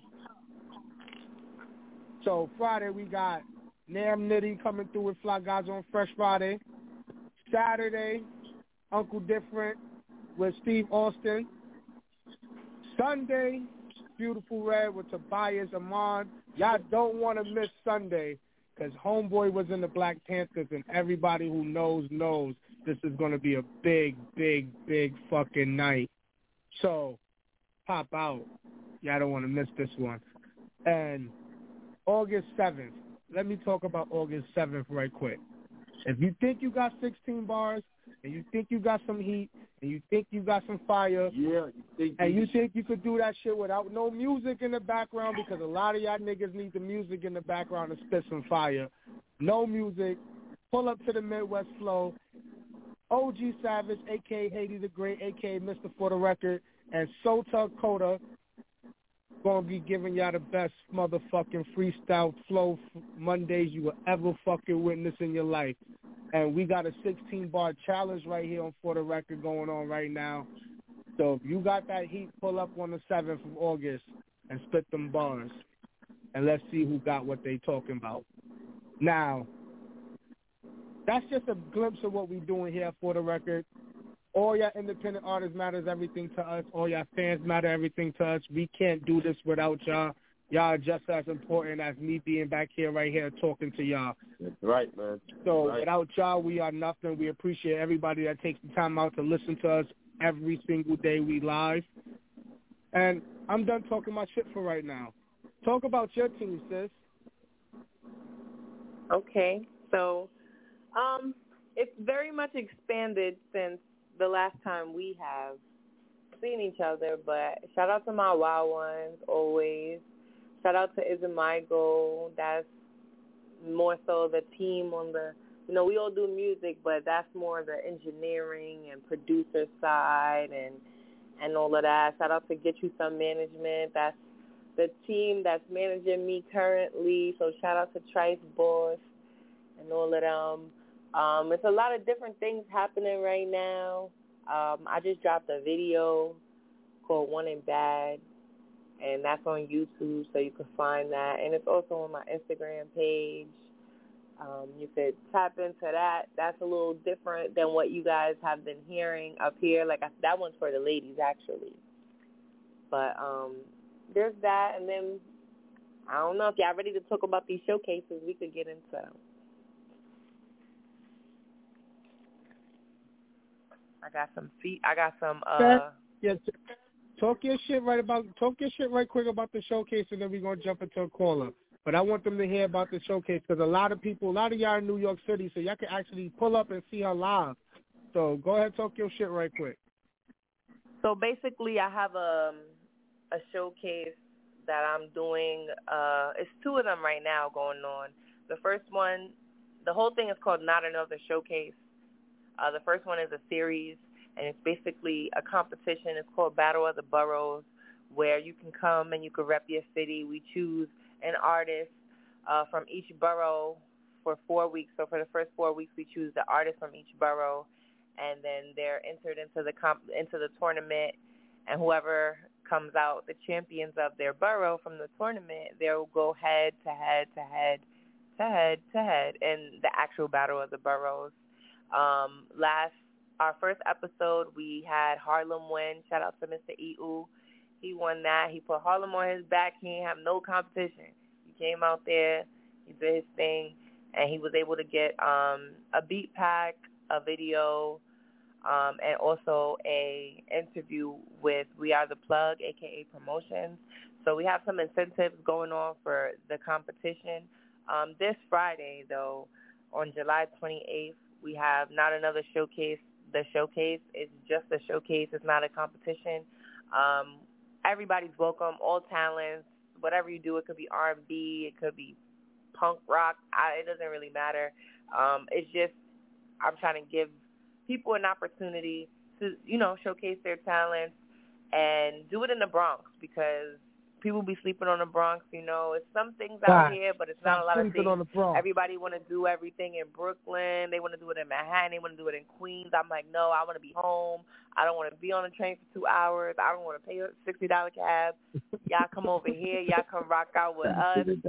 [SPEAKER 5] So Friday we got Nam Nitty coming through with Fly Guys on Fresh Friday. Saturday, Uncle Different with Steve Austin. Sunday, Beautiful Red with Tobias Amon. Y'all don't want to miss Sunday, because Homeboy was in the Black Panthers, and everybody who knows knows this is going to be a big, big, big fucking night. So pop out. Y'all don't want to miss this one. And August seventh. Let me talk about August seventh right quick. If you think you got sixteen bars, and you think you got some heat, and you think you got some fire,
[SPEAKER 6] yeah, you think
[SPEAKER 5] and you think you could do that shit without no music in the background, because a lot of y'all niggas need the music in the background to spit some fire. No music. Pull up to the Midwest Flow. O G Savage, a k a. Haiti the Great, a k a. Mister For the Record, and Sota Coda going to be giving y'all the best motherfucking freestyle flow Mondays you will ever fucking witness in your life. And we got a sixteen-bar challenge right here on For the Record going on right now. So if you got that heat, pull up on the seventh of August and spit them bars. And let's see who got what they talking about. Now, that's just a glimpse of what we doing here at For the Record. All y'all independent artists matters everything to us. All y'all fans matter everything to us. We can't do this without y'all. Y'all are just as important as me being back here right here talking to y'all.
[SPEAKER 6] That's right, man.
[SPEAKER 5] So
[SPEAKER 6] right.
[SPEAKER 5] Without y'all, we are nothing. We appreciate everybody that takes the time out to listen to us every single day we live. And I'm done talking my shit for right now. Talk about your team, sis.
[SPEAKER 7] Okay. So um, it's very much expanded since the last time we have seen each other, but shout out to my wild ones always. Shout out to Isamigo. That's more so the team on the, you know, we all do music, but that's more the engineering and producer side and and all of that. Shout out to Get You Some Management. That's the team that's managing me currently. So shout out to Trice Boss and all of them. Um, it's a lot of different things happening right now. Um, I just dropped a video called One and Bad, and that's on YouTube, so you can find that. And it's also on my Instagram page. Um, you could tap into that. That's a little different than what you guys have been hearing up here. Like I, that one's for the ladies, actually. But um, there's that, and then I don't know if y'all ready to talk about these showcases. We could get into them. I got some feet. I got some. Uh,
[SPEAKER 5] yeah, talk your shit right about. Talk your shit right quick about the showcase, and then we're gonna jump into a caller. But I want them to hear about the showcase because a lot of people, a lot of y'all in New York City, so y'all can actually pull up and see her live. So go ahead, talk your shit right quick.
[SPEAKER 7] So basically, I have a a showcase that I'm doing. Uh, it's two of them right now going on. The first one, the whole thing is called Not Another Showcase. Uh, the first one is a series, and it's basically a competition. It's called Battle of the Boroughs, where you can come and you can rep your city. We choose an artist uh, from each borough for four weeks. So for the first four weeks, we choose the artist from each borough, and then they're entered into the comp- into the tournament. And whoever comes out the champions of their borough from the tournament, they'll go head to head to head to head to head in the actual Battle of the Boroughs. Um, last, our first episode, we had Harlem win. Shout out to Mister E U. He won that. He put Harlem on his back. He didn't have no competition. He came out there, he did his thing, and he was able to get um, a beat pack, a video, um, and also a interview with We Are The Plug, a k a. Promotions. So we have some incentives going on for the competition. Um, this Friday, though, on July twenty-eighth, we have Not Another Showcase. The showcase is just a showcase. It's not a competition. Um, everybody's welcome, all talents, whatever you do. It could be R and B. It could be punk rock. I, it doesn't really matter. Um, it's just I'm trying to give people an opportunity to, you know, showcase their talents and do it in the Bronx because people be sleeping on the Bronx, you know. It's some things out
[SPEAKER 5] Right.
[SPEAKER 7] here, but it's not
[SPEAKER 5] Stop
[SPEAKER 7] a lot of
[SPEAKER 5] sleeping
[SPEAKER 7] things.
[SPEAKER 5] on the Bronx.
[SPEAKER 7] Everybody want to do everything in Brooklyn. They want to do it in Manhattan. They want to do it in Queens. I'm like, no, I want to be home. I don't want to be on a train for two hours. I don't want to pay a sixty dollars cab. Y'all come over here. Y'all come rock out with us and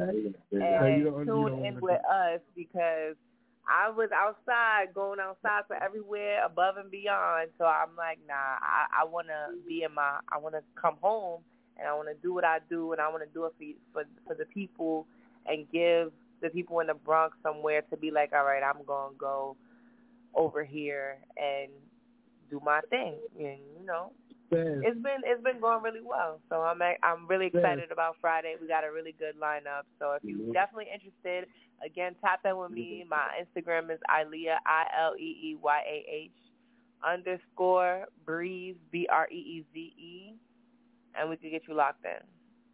[SPEAKER 7] tune in with us because I was outside, going outside for everywhere above and beyond. So I'm like, nah, I, I want to be in my, I want to come home. And I want to do what I do, and I want to do it for, for for the people and give the people in the Bronx somewhere to be like, all right, I'm going to go over here and do my thing. And, you know,
[SPEAKER 5] Yes.
[SPEAKER 7] it's been it's been going really well. So I'm I'm really excited yes. about Friday. We got a really good lineup. So if you're mm-hmm. definitely interested, again, tap in with me. My Instagram is Ileeyah, I L E E Y A H, underscore Breeze, B R E E Z E. And we could get you locked in.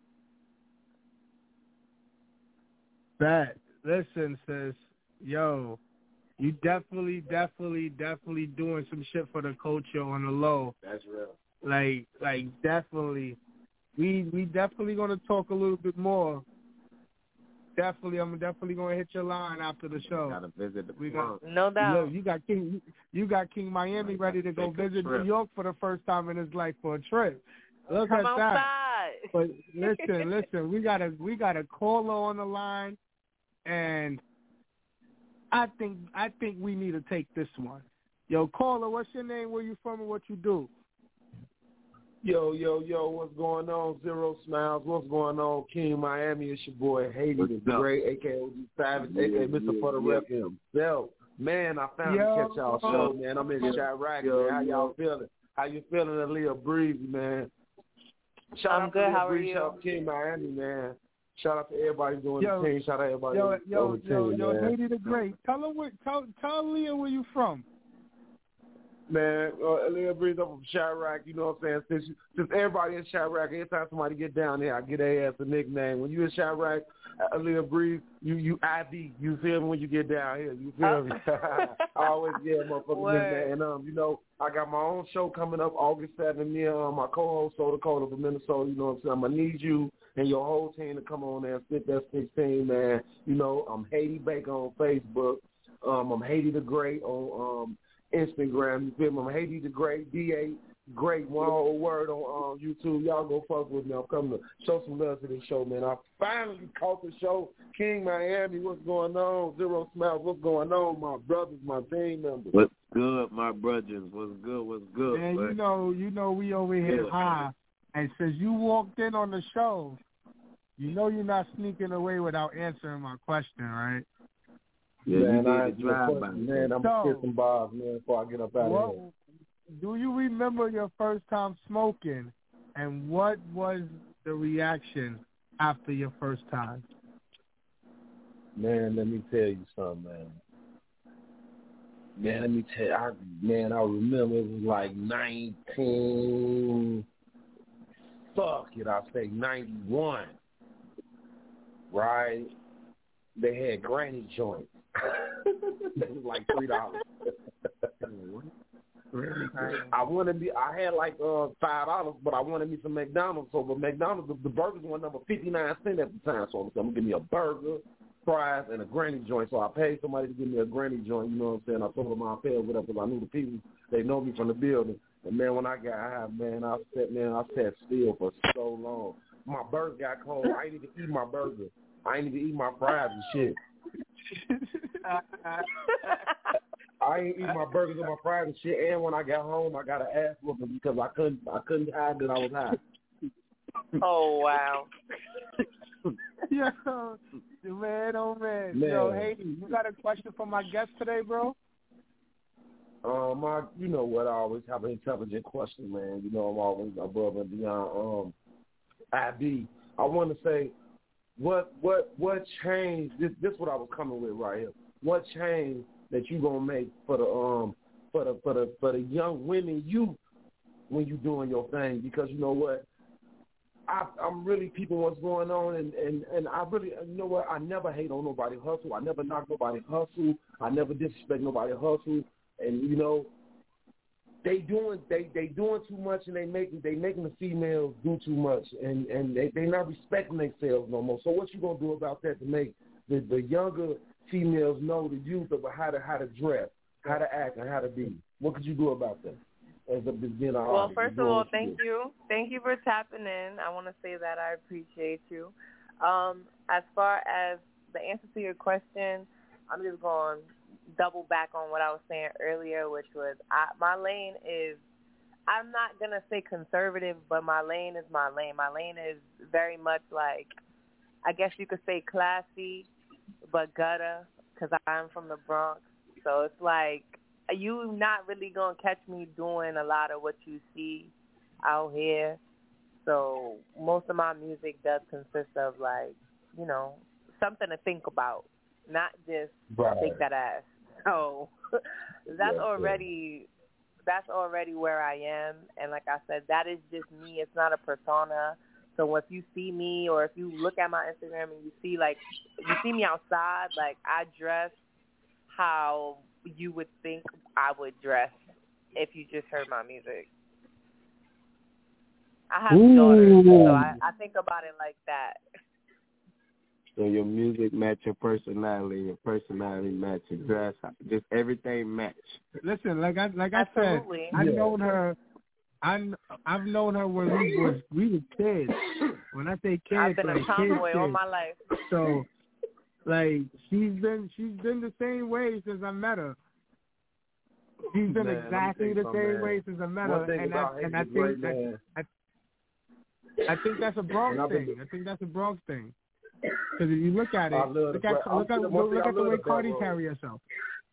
[SPEAKER 5] That listen, sis, yo, you definitely, definitely, definitely doing some shit for the culture on the low.
[SPEAKER 6] That's real.
[SPEAKER 5] Like, like definitely, we we definitely gonna talk a little bit more. Definitely, I'm definitely gonna hit your line after the show.
[SPEAKER 6] Gotta visit the
[SPEAKER 5] we got,
[SPEAKER 7] no doubt.
[SPEAKER 5] Look, you got King, you got King Miami ready to go visit New York for the first time in his life for a trip. Look
[SPEAKER 7] Come
[SPEAKER 5] at
[SPEAKER 7] outside.
[SPEAKER 5] that. But listen, listen, we got a we got a caller on the line, and I think I think we need to take this one. Yo, caller, what's your name? Where you from, and what you do?
[SPEAKER 12] Yo, yo, yo, what's going on? Zero Smiles. What's going on? King Miami, it's your boy Haiti the Great, a k a. O G Savage, yeah, a k a. Mister Yeah, for the Rep himself. Man, I found yo, to catch y'all show, man. I'm in Chirac, man. How y'all feeling? How you feeling, Aaliyah Breezy, man? Shout
[SPEAKER 7] I'm
[SPEAKER 12] out
[SPEAKER 7] good.
[SPEAKER 12] to
[SPEAKER 7] How are
[SPEAKER 12] Breeze,
[SPEAKER 7] you?
[SPEAKER 12] Shout out to King Miami, man. Shout out to everybody doing
[SPEAKER 5] yo,
[SPEAKER 12] the team. Shout out to everybody
[SPEAKER 5] yo, yo,
[SPEAKER 12] on the
[SPEAKER 5] yo,
[SPEAKER 12] team,
[SPEAKER 5] yo,
[SPEAKER 12] man.
[SPEAKER 5] Haiti the Great. Tell her where, tell, tell Leah where you from.
[SPEAKER 12] Man, uh, Aaliyah Breeze up from Chirac, you know what I'm saying? Since, since everybody in Chirac, every time somebody get down there, I get their ass a nickname. When you in Chirac, Aaliyah Breeze, you you I D, you feel me when you get down here, you feel me? I always get a motherfucking nickname. And, um, you know, I got my own show coming up August seventh, me and um, my co-host, Soda Cola from Minnesota, you know what I'm saying? I'm going to need you and your whole team to come on there and spit that sixteen, man. You know, I'm Haiti Baker on Facebook. Um, I'm Haiti the Great on um, Instagram. You feel me? I'm Haiti the Great, D A Great, one whole word on um, YouTube. Y'all go fuck with me. I'm coming to show some love to this show, man. I finally caught the show. King Miami, what's going on? Zero Smiles, what's going on? My brothers, my team members.
[SPEAKER 6] What's good, my brothers? What's good? What's good?
[SPEAKER 5] Man, you know, you know, we over here
[SPEAKER 6] yeah.
[SPEAKER 5] high. And since you walked in on the show, you know you're not sneaking away without answering my question, right?
[SPEAKER 12] Yeah, man, I ain't drive by. Man, I'm
[SPEAKER 5] so,
[SPEAKER 12] gonna get some bars, man, before I get up out
[SPEAKER 5] what,
[SPEAKER 12] of here.
[SPEAKER 5] Do you remember your first time smoking, and what was the reaction after your first time?
[SPEAKER 12] Man, let me tell you something, man. Man, let me tell you, I, man, I remember it was like nineteen, fuck it, I'll say ninety-one, right? They had granny joints. It was like three dollars. I wanted me. I had like uh, five dollars, but I wanted me some McDonald's. So, but McDonald's, the, the burgers were number fifty nine cents at the time. So I'm gonna give me a burger, fries, and a granny joint. So I paid somebody to give me a granny joint. You know what I'm saying? I told them I'll pay it because I knew the people. They know me from the building. And man, when I got high, man, I sat man, I sat still for so long. My burger got cold. I ain't even eat my burger. I ain't even eat my fries and shit. I ain't eat my burgers and my fries and shit. And when I got home, I got an ass whooping because I couldn't, I couldn't hide that I was high.
[SPEAKER 7] Oh wow!
[SPEAKER 5] Yo, man, oh man.
[SPEAKER 12] man.
[SPEAKER 5] Yo, Haiti, you got a question for my guest today, bro?
[SPEAKER 12] Um, I, you know what? I always have an intelligent question, man. You know, I'm always above and beyond. Um, I B. I want to say, what, what, what changed? This, this, is what I was coming with right here. What changed that you gonna make for the um for the for the for the young women youth when you doing your thing? Because you know what, I, I'm really peeping what's going on, and, and, and I really, you know what, I never hate on nobody hustle. I never knock nobody hustle. I never disrespect nobody hustle. And you know, they doing they they doing too much, and they making they making the females do too much, and and they they not respecting themselves no more. So what you gonna do about that to make the the younger females know the youth about how to how to dress, how to act, and how to be? What could you do about that as a beginner?
[SPEAKER 7] Well,
[SPEAKER 12] artist?
[SPEAKER 7] first of all, thank you, thank you for tapping in. I want to say that I appreciate you. Um, as far as the answer to your question, I'm just going to double back on what I was saying earlier, which was I, my lane is. I'm not gonna say conservative, but my lane is my lane. My lane is very much like, I guess you could say classy, but gutter, because I'm from the Bronx. So it's like, you not really going to catch me doing a lot of what you see out here. So most of my music does consist of, like, you know, something to think about, not just
[SPEAKER 12] right.
[SPEAKER 7] Take that ass. So that's
[SPEAKER 12] yes,
[SPEAKER 7] already... that's already where I am. And like I said, that is just me. It's not a persona. So if you see me or if you look at my Instagram and you see, like, you see me outside, like, I dress how you would think I would dress if you just heard my music. I have
[SPEAKER 6] Ooh.
[SPEAKER 7] daughters, so I, I think about it like that.
[SPEAKER 6] So your music match your personality, your personality match your dress, just everything match.
[SPEAKER 5] Listen, like I like I
[SPEAKER 7] Absolutely.
[SPEAKER 5] said, I've
[SPEAKER 12] Yeah.
[SPEAKER 5] known her. I I've known her when we was we were kids. When I say kids,
[SPEAKER 7] I've been
[SPEAKER 5] like
[SPEAKER 7] a tomboy
[SPEAKER 5] kids,
[SPEAKER 7] all
[SPEAKER 5] kids.
[SPEAKER 7] my life.
[SPEAKER 5] So, like she's been she's been the same way since I met her. She's been
[SPEAKER 12] Man, let me
[SPEAKER 5] exactly
[SPEAKER 12] tell you
[SPEAKER 5] the
[SPEAKER 12] something,
[SPEAKER 5] same
[SPEAKER 12] man.
[SPEAKER 5] way since I met
[SPEAKER 12] One
[SPEAKER 5] her,
[SPEAKER 12] thing
[SPEAKER 5] and
[SPEAKER 12] about
[SPEAKER 5] I and I
[SPEAKER 12] Haiti's
[SPEAKER 5] think
[SPEAKER 12] great,
[SPEAKER 5] that,
[SPEAKER 12] man.
[SPEAKER 5] I, I think that's a Bronx
[SPEAKER 12] And I've been-
[SPEAKER 5] thing. I think that's a Bronx thing. Because if you look at it,
[SPEAKER 12] I love
[SPEAKER 5] look
[SPEAKER 12] the
[SPEAKER 5] at
[SPEAKER 12] bra-
[SPEAKER 5] look at
[SPEAKER 12] I'm-
[SPEAKER 5] look,
[SPEAKER 12] one thing
[SPEAKER 5] look
[SPEAKER 12] I
[SPEAKER 5] at the
[SPEAKER 12] love
[SPEAKER 5] way
[SPEAKER 12] the
[SPEAKER 5] Cardi
[SPEAKER 12] belt
[SPEAKER 5] carry herself.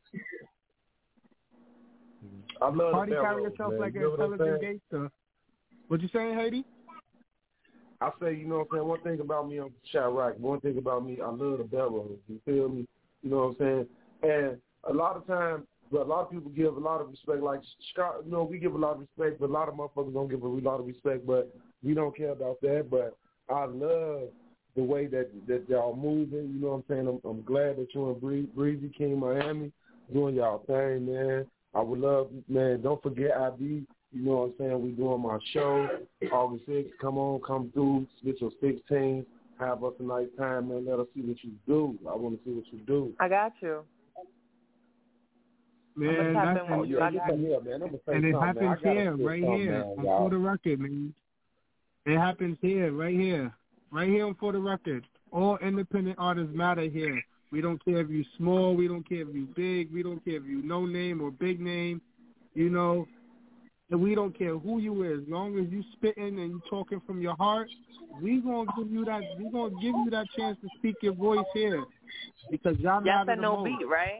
[SPEAKER 12] I love
[SPEAKER 5] Cardi
[SPEAKER 12] the
[SPEAKER 5] carry
[SPEAKER 12] Belrose,
[SPEAKER 5] herself
[SPEAKER 12] man.
[SPEAKER 5] like
[SPEAKER 12] You
[SPEAKER 5] an
[SPEAKER 12] know what I'm
[SPEAKER 5] intelligent
[SPEAKER 12] saying?
[SPEAKER 5] gangster. What you saying, Haiti?
[SPEAKER 12] I say, you know what I'm saying, one thing about me on Chirac, one thing about me, I love the Belrose. You feel me? You know what I'm saying? And a lot of times, But a lot of people give a lot of respect. Like, Scott, you know, we give a lot of respect, but a lot of motherfuckers don't give a lot of respect. But we don't care about that. But I love the way that, that y'all moving. You know what I'm saying? I'm, I'm glad that you and Bree, Breezy King Miami doing y'all thing, man. I would love, man, don't forget I B. You know what I'm saying? We doing my show August sixth. Come on, come through. Spit your sixteen. Have us a nice time, man. Let us see what you do. I want to see what you do.
[SPEAKER 7] I got you.
[SPEAKER 5] Man, that's
[SPEAKER 12] oh, yeah, here, man.
[SPEAKER 5] and it happens here, right here, on For the Record, man. It happens here, right here. Right here on For the Record. All independent artists matter here. We don't care if you small, we don't care if you big, we don't care if you no name or big name, you know. And we don't care who you is. As long as you spitting and you talking from your heart, we gonna give you that we gonna give you that chance to speak your voice here. Because y'all
[SPEAKER 7] yes
[SPEAKER 5] matter
[SPEAKER 7] and no
[SPEAKER 5] the most.
[SPEAKER 7] beat, right?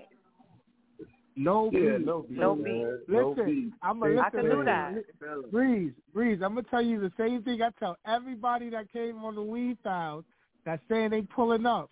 [SPEAKER 5] No
[SPEAKER 12] yeah,
[SPEAKER 5] beat.
[SPEAKER 12] No beat.
[SPEAKER 7] No beat.
[SPEAKER 5] Listen,
[SPEAKER 12] no beat.
[SPEAKER 5] I'm gonna listen.
[SPEAKER 7] I can do that.
[SPEAKER 5] Breeze, Breeze, I'm gonna tell you the same thing I tell everybody that came on the Weed Files that's saying they pulling up.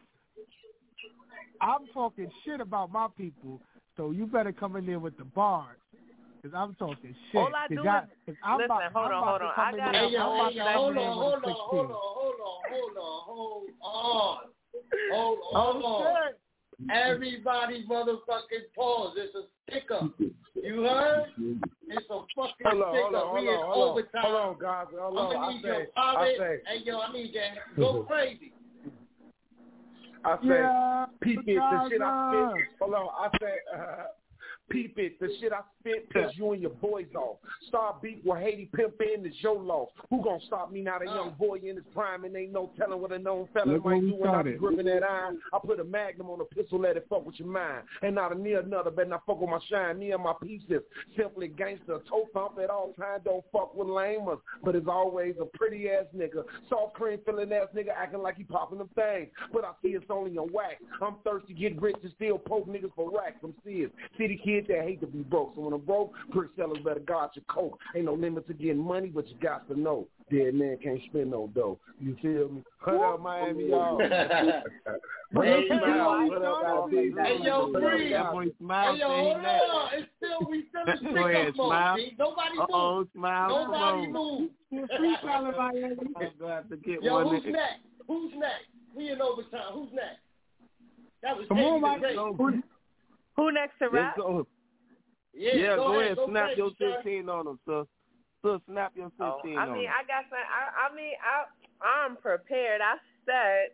[SPEAKER 5] I'm talking shit about my people, so you better come in there with the bars, because I'm talking shit.
[SPEAKER 7] All I do
[SPEAKER 5] I,
[SPEAKER 7] is,
[SPEAKER 5] I'm
[SPEAKER 7] listen,
[SPEAKER 5] about,
[SPEAKER 7] hold
[SPEAKER 5] I'm
[SPEAKER 7] on,
[SPEAKER 5] about
[SPEAKER 7] hold
[SPEAKER 5] to
[SPEAKER 7] on.
[SPEAKER 5] come
[SPEAKER 7] I
[SPEAKER 5] in
[SPEAKER 7] got
[SPEAKER 5] there-
[SPEAKER 7] to
[SPEAKER 5] I'm about to
[SPEAKER 11] hold
[SPEAKER 5] come in
[SPEAKER 11] on,
[SPEAKER 5] there
[SPEAKER 11] hold
[SPEAKER 5] with
[SPEAKER 11] on,
[SPEAKER 5] a
[SPEAKER 11] hold on, hold on, hold on, hold on, hold on, hold on. Everybody motherfucking pause. It's a sticker. You heard? It's a fucking
[SPEAKER 12] Hold on,
[SPEAKER 11] sticker.
[SPEAKER 12] hold on,
[SPEAKER 11] We
[SPEAKER 12] hold
[SPEAKER 11] in
[SPEAKER 12] on, hold on,
[SPEAKER 11] overtime.
[SPEAKER 12] hold on, guys. Hold on.
[SPEAKER 11] I'm gonna
[SPEAKER 12] I
[SPEAKER 11] need
[SPEAKER 12] say,
[SPEAKER 11] your
[SPEAKER 12] I
[SPEAKER 11] pilot.
[SPEAKER 12] say,
[SPEAKER 11] Hey, yo, I need that. Go crazy.
[SPEAKER 12] I say,
[SPEAKER 5] Yeah,
[SPEAKER 12] peep it, the shit I
[SPEAKER 5] Gaza.
[SPEAKER 12] spit. Hold on, I say, uh, peep it, the shit I spit piss you and your boys off. Star beat with Haiti pimpin' is your loss. Who gonna stop me now? The young boy in his prime and ain't no telling what a known fella
[SPEAKER 5] Look
[SPEAKER 12] might
[SPEAKER 5] where we
[SPEAKER 12] do when I be
[SPEAKER 5] started.
[SPEAKER 12] gripping that iron. I put a magnum on a pistol, let it fuck with your mind. And not a near another, better not fuck with my shine. Me and my pieces, simply gangster, toe thump at all times. Don't fuck with lamers, but it's always a pretty ass nigga. Soft cream feeling ass nigga acting like he popping them things. But I see it's only a whack. I'm thirsty, get rich and still poke niggas for racks. I'm serious. City kids that hate to be broke. So when I'm broke, brick sellers better guard your coke. Ain't no limit to getting money, but you got to know. Dead man can't spend no dough. You feel me? Cut out Miami, y'all. What
[SPEAKER 11] Hey,
[SPEAKER 12] up, Smile?
[SPEAKER 11] yo,
[SPEAKER 12] What up, I B?
[SPEAKER 11] Hey, yo, Bree.
[SPEAKER 5] That boy Smile
[SPEAKER 11] Hey, yo,
[SPEAKER 5] say he
[SPEAKER 11] hold
[SPEAKER 5] next.
[SPEAKER 11] on. It's still, we still in
[SPEAKER 5] Go ahead,
[SPEAKER 11] sticker mode,
[SPEAKER 5] Smile.
[SPEAKER 11] G. Nobody move.
[SPEAKER 5] Uh-oh, Smile.
[SPEAKER 11] Nobody
[SPEAKER 5] Come
[SPEAKER 11] move.
[SPEAKER 5] on. Freestyle Miami. I'm gonna have to get
[SPEAKER 11] Yo,
[SPEAKER 5] one.
[SPEAKER 11] who's next? Who's next? We in overtime. Who's next? That was
[SPEAKER 5] Come on,
[SPEAKER 11] Mike.
[SPEAKER 5] Mike.
[SPEAKER 7] Who, who next to rap?
[SPEAKER 6] Let's go.
[SPEAKER 11] Yeah,
[SPEAKER 6] Yeah,
[SPEAKER 11] go,
[SPEAKER 6] go
[SPEAKER 11] ahead.
[SPEAKER 6] ahead.
[SPEAKER 11] Go
[SPEAKER 6] Snap
[SPEAKER 11] crazy,
[SPEAKER 6] your
[SPEAKER 11] son.
[SPEAKER 6] fifteen on them, sir. So snap your
[SPEAKER 7] Oh,
[SPEAKER 6] fifteen
[SPEAKER 7] I
[SPEAKER 6] on
[SPEAKER 7] mean,
[SPEAKER 6] them.
[SPEAKER 7] I got some. I, I mean, I, I'm prepared. I said,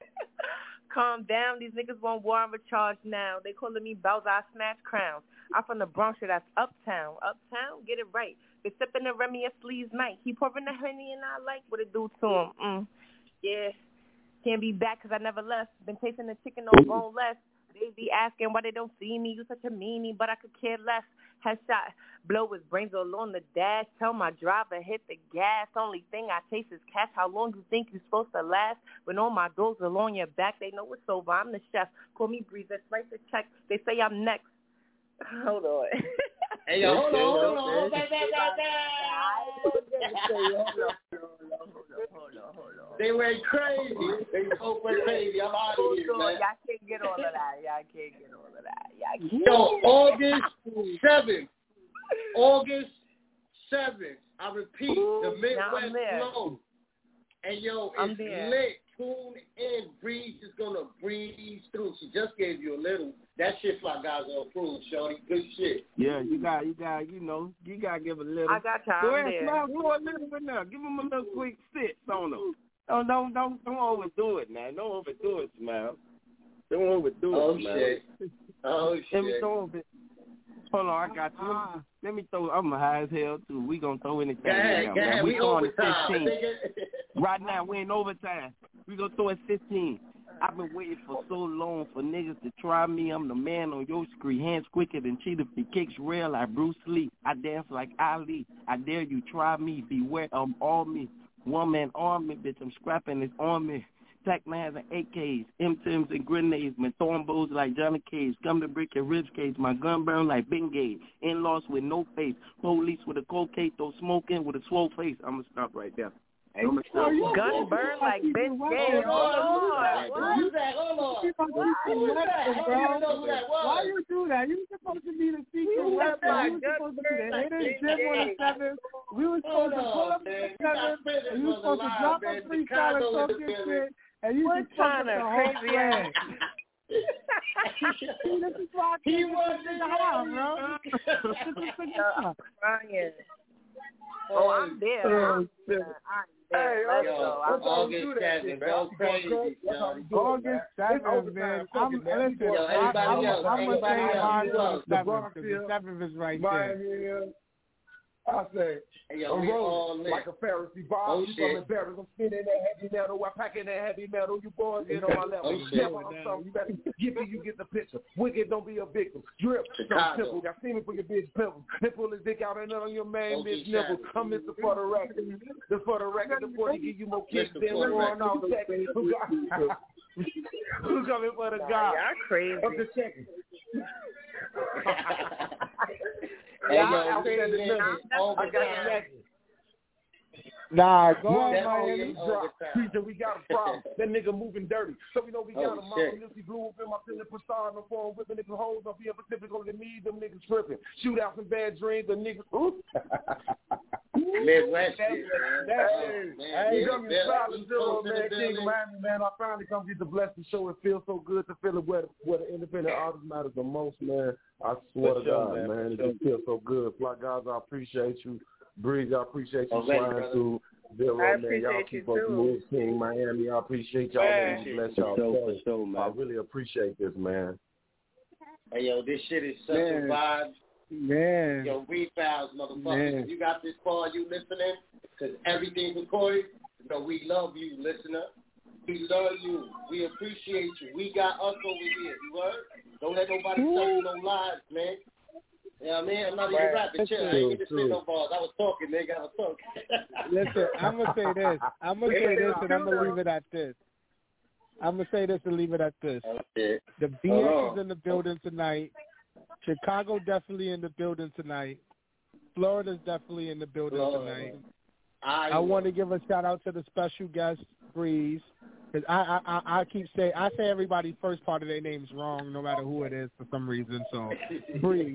[SPEAKER 7] calm down. These niggas want war on the charge now. They calling me Bowser. I snatch crowns. I'm from the Bronx. That's uptown. Uptown, get it right. They sipping the Remy and Sleeves night. He pouring the honey and I like what it do to him. Mm. Yeah, can't be back because I never left. Been chasing the chicken on bone less. They be asking why they don't see me. You such a meanie, but I could care less. Headshot, blow his brains all on the dash. Tell my driver hit the gas. Only thing I chase is cash. How long you think you supposed to last? When all my doors are on your back, they know it's over. I'm the chef. Call me Breeze. Let's write the check. They say I'm next. Hold on.
[SPEAKER 11] Hey, yo, hold on, hold on, hold on, back, back, back, back. They went crazy. They both went crazy. I'm out of here, man.
[SPEAKER 7] Y'all can't get all of that. Y'all can't get all of that. Y'all can't.
[SPEAKER 11] Yo, August seventh. August seventh. I repeat, the Midwest Flow. And yo,
[SPEAKER 7] I'm
[SPEAKER 11] it's
[SPEAKER 7] there.
[SPEAKER 11] lit. Tune in. Breeze is gonna breeze through. She just gave you a little. That shit fly guys on approved, shorty. Good shit.
[SPEAKER 6] Yeah, you got, you got, you know, you got to give a little.
[SPEAKER 7] I got y'all.
[SPEAKER 6] Go
[SPEAKER 7] I'm
[SPEAKER 6] ahead,
[SPEAKER 7] there.
[SPEAKER 6] Smile, go a little bit now. Give them a little quick sit on them. Don't, don't, don't, don't overdo it, man. Don't overdo it, Smile. Don't overdo
[SPEAKER 11] Oh,
[SPEAKER 6] it, Smile.
[SPEAKER 11] shit. Oh,
[SPEAKER 6] Let me
[SPEAKER 11] shit.
[SPEAKER 6] throw a bit. Hold on, I got you. Let me, let me throw. I'm high as hell too. We gonna throw anything
[SPEAKER 11] Go ahead,
[SPEAKER 6] in now,
[SPEAKER 11] go ahead.
[SPEAKER 6] man.
[SPEAKER 11] We
[SPEAKER 6] We throwing it
[SPEAKER 11] overtime.
[SPEAKER 6] fifteen. Right now, we in overtime. We gonna throw it fifteen. I've been waiting for so long for niggas to try me. I'm the man on your screen. Hands quicker than Cheetah Feet. Kicks real like Bruce Lee. I dance like Ali. I dare you, try me. Beware, I'm all me. One man army, bitch. I'm scrapping this on me. Tac nines and A Ks, M Tims and grenades, man. Throwing bows like Johnny Cage. Come to brick your ribs cage. My gun burn like Bengay. In-laws with no face. Police with a cold case, though smoking with a swole face. I'm gonna stop right there.
[SPEAKER 5] Hey, so you
[SPEAKER 7] gun burn like Ben J. Hold on.
[SPEAKER 3] Who's that? Hold on.
[SPEAKER 5] Who's that? Bro? Why you do that? You were supposed to be the secret weapon. You were supposed to be the hidden gem on the seven. We were supposed to pull up the seven, and you were supposed to drop a freestyle and talk your shit, and you just fucked up the whole plan. This is why I can't get in the house, bro.
[SPEAKER 7] Crying. Oh, I'm there. I'm there.
[SPEAKER 12] Hey,
[SPEAKER 7] Let's
[SPEAKER 12] yo,
[SPEAKER 7] go.
[SPEAKER 12] I'm
[SPEAKER 7] August
[SPEAKER 12] seventh, go crazy,
[SPEAKER 5] August seventh, man. I'm, listen, I, I'm, I'm going to say mine on the seventh, because the seventh is right there.
[SPEAKER 12] I say,
[SPEAKER 3] hey, yo,
[SPEAKER 12] I'm
[SPEAKER 3] we all
[SPEAKER 12] rolling
[SPEAKER 3] lit.
[SPEAKER 12] like a Pharisee. Bob,
[SPEAKER 3] Oh,
[SPEAKER 12] you
[SPEAKER 3] shit.
[SPEAKER 12] from embarrassed. I'm spinning that heavy metal. I'm packing that heavy metal. You boys get on my level.
[SPEAKER 3] Oh, shit.
[SPEAKER 12] Never on something. You better get me, you get the picture. Wicked, don't be a victim. Drip, so simple. Got semen for your bitch pimple. Nipple his dick out and on your main
[SPEAKER 3] Oh,
[SPEAKER 12] bitch
[SPEAKER 3] shit.
[SPEAKER 12] nipple. Come Mister for the record. This for the record. The forty give you more kicks than one out second. Who got- Who coming for the guy?
[SPEAKER 7] Y'all crazy.
[SPEAKER 12] I'm just checking.
[SPEAKER 3] Hey,
[SPEAKER 12] Yeah,
[SPEAKER 3] yo,
[SPEAKER 12] I,
[SPEAKER 3] crazy
[SPEAKER 12] I,
[SPEAKER 3] niggas all
[SPEAKER 12] I
[SPEAKER 3] the
[SPEAKER 12] got
[SPEAKER 3] time.
[SPEAKER 12] the message.
[SPEAKER 5] Nah, go
[SPEAKER 12] One
[SPEAKER 5] ahead,
[SPEAKER 12] Miami
[SPEAKER 5] Miami.
[SPEAKER 12] drop. Preacher, we got a problem. That nigga moving dirty. So we know we got
[SPEAKER 3] Oh,
[SPEAKER 12] a mama.
[SPEAKER 3] shit.
[SPEAKER 12] Nipsey blew up in my feeling for star on the phone, whipping niggas hoes up here Pacific on the knees, them niggas tripping. Shootouts and bad dreams, the niggas. Ooh.
[SPEAKER 3] Midwest shit, man.
[SPEAKER 12] That's
[SPEAKER 3] Oh,
[SPEAKER 12] it.
[SPEAKER 3] man.
[SPEAKER 12] Hey,
[SPEAKER 3] Yeah,
[SPEAKER 12] W
[SPEAKER 3] yeah.
[SPEAKER 12] Solid
[SPEAKER 3] East
[SPEAKER 12] Zero,
[SPEAKER 3] Coast in the
[SPEAKER 12] man. King
[SPEAKER 3] building.
[SPEAKER 12] of Miami, man. I finally come get the blessing show. It feels so good to feel it where, where the independent artist matters the most, man. I swear
[SPEAKER 6] For
[SPEAKER 12] to
[SPEAKER 6] sure,
[SPEAKER 12] God,
[SPEAKER 6] man.
[SPEAKER 12] man. It
[SPEAKER 6] For
[SPEAKER 12] just feels so good. Fly guys, I appreciate you. Breeze, I appreciate you.
[SPEAKER 3] Oh, thank you,
[SPEAKER 12] Flying
[SPEAKER 3] brother.
[SPEAKER 12] through. Zero,
[SPEAKER 7] I
[SPEAKER 12] man. Y'all
[SPEAKER 7] appreciate
[SPEAKER 12] keep
[SPEAKER 7] you,
[SPEAKER 12] up the
[SPEAKER 7] too.
[SPEAKER 12] moves, King Miami. I appreciate y'all.
[SPEAKER 3] Man.
[SPEAKER 12] Man. Bless
[SPEAKER 6] For
[SPEAKER 12] y'all.
[SPEAKER 6] sure,
[SPEAKER 12] So,
[SPEAKER 6] for sure, man.
[SPEAKER 12] I really appreciate this, man.
[SPEAKER 3] Hey, yo, this shit is such
[SPEAKER 5] Man.
[SPEAKER 3] a vibe.
[SPEAKER 5] Man.
[SPEAKER 3] Yo, we fouls, motherfuckers.
[SPEAKER 5] Man.
[SPEAKER 3] If you got this far, you listening, because everything's recorded. You know, we love you, listener. We love you. We appreciate you. We got us over here. You heard? Don't let nobody tell you no lies, man. You know what I mean? I'm not even
[SPEAKER 5] Right.
[SPEAKER 3] rapping. Chill. I ain't even spit no bars. I was talking, nigga. I was talking.
[SPEAKER 5] Listen, I'm going to say this. I'm going to say this, and I'm going to leave it at this. I'm going to say this and leave it at this.
[SPEAKER 3] Okay.
[SPEAKER 5] The B
[SPEAKER 3] Hold
[SPEAKER 5] X
[SPEAKER 3] on.
[SPEAKER 5] is in the building tonight. Chicago definitely in the building tonight. Florida's definitely in the building
[SPEAKER 3] Florida.
[SPEAKER 5] tonight.
[SPEAKER 3] I,
[SPEAKER 5] I want to give a shout out to the special guest, Breeze, because I, I I I keep saying I say everybody's first part of their names wrong, no matter who it is for some reason. So Breeze,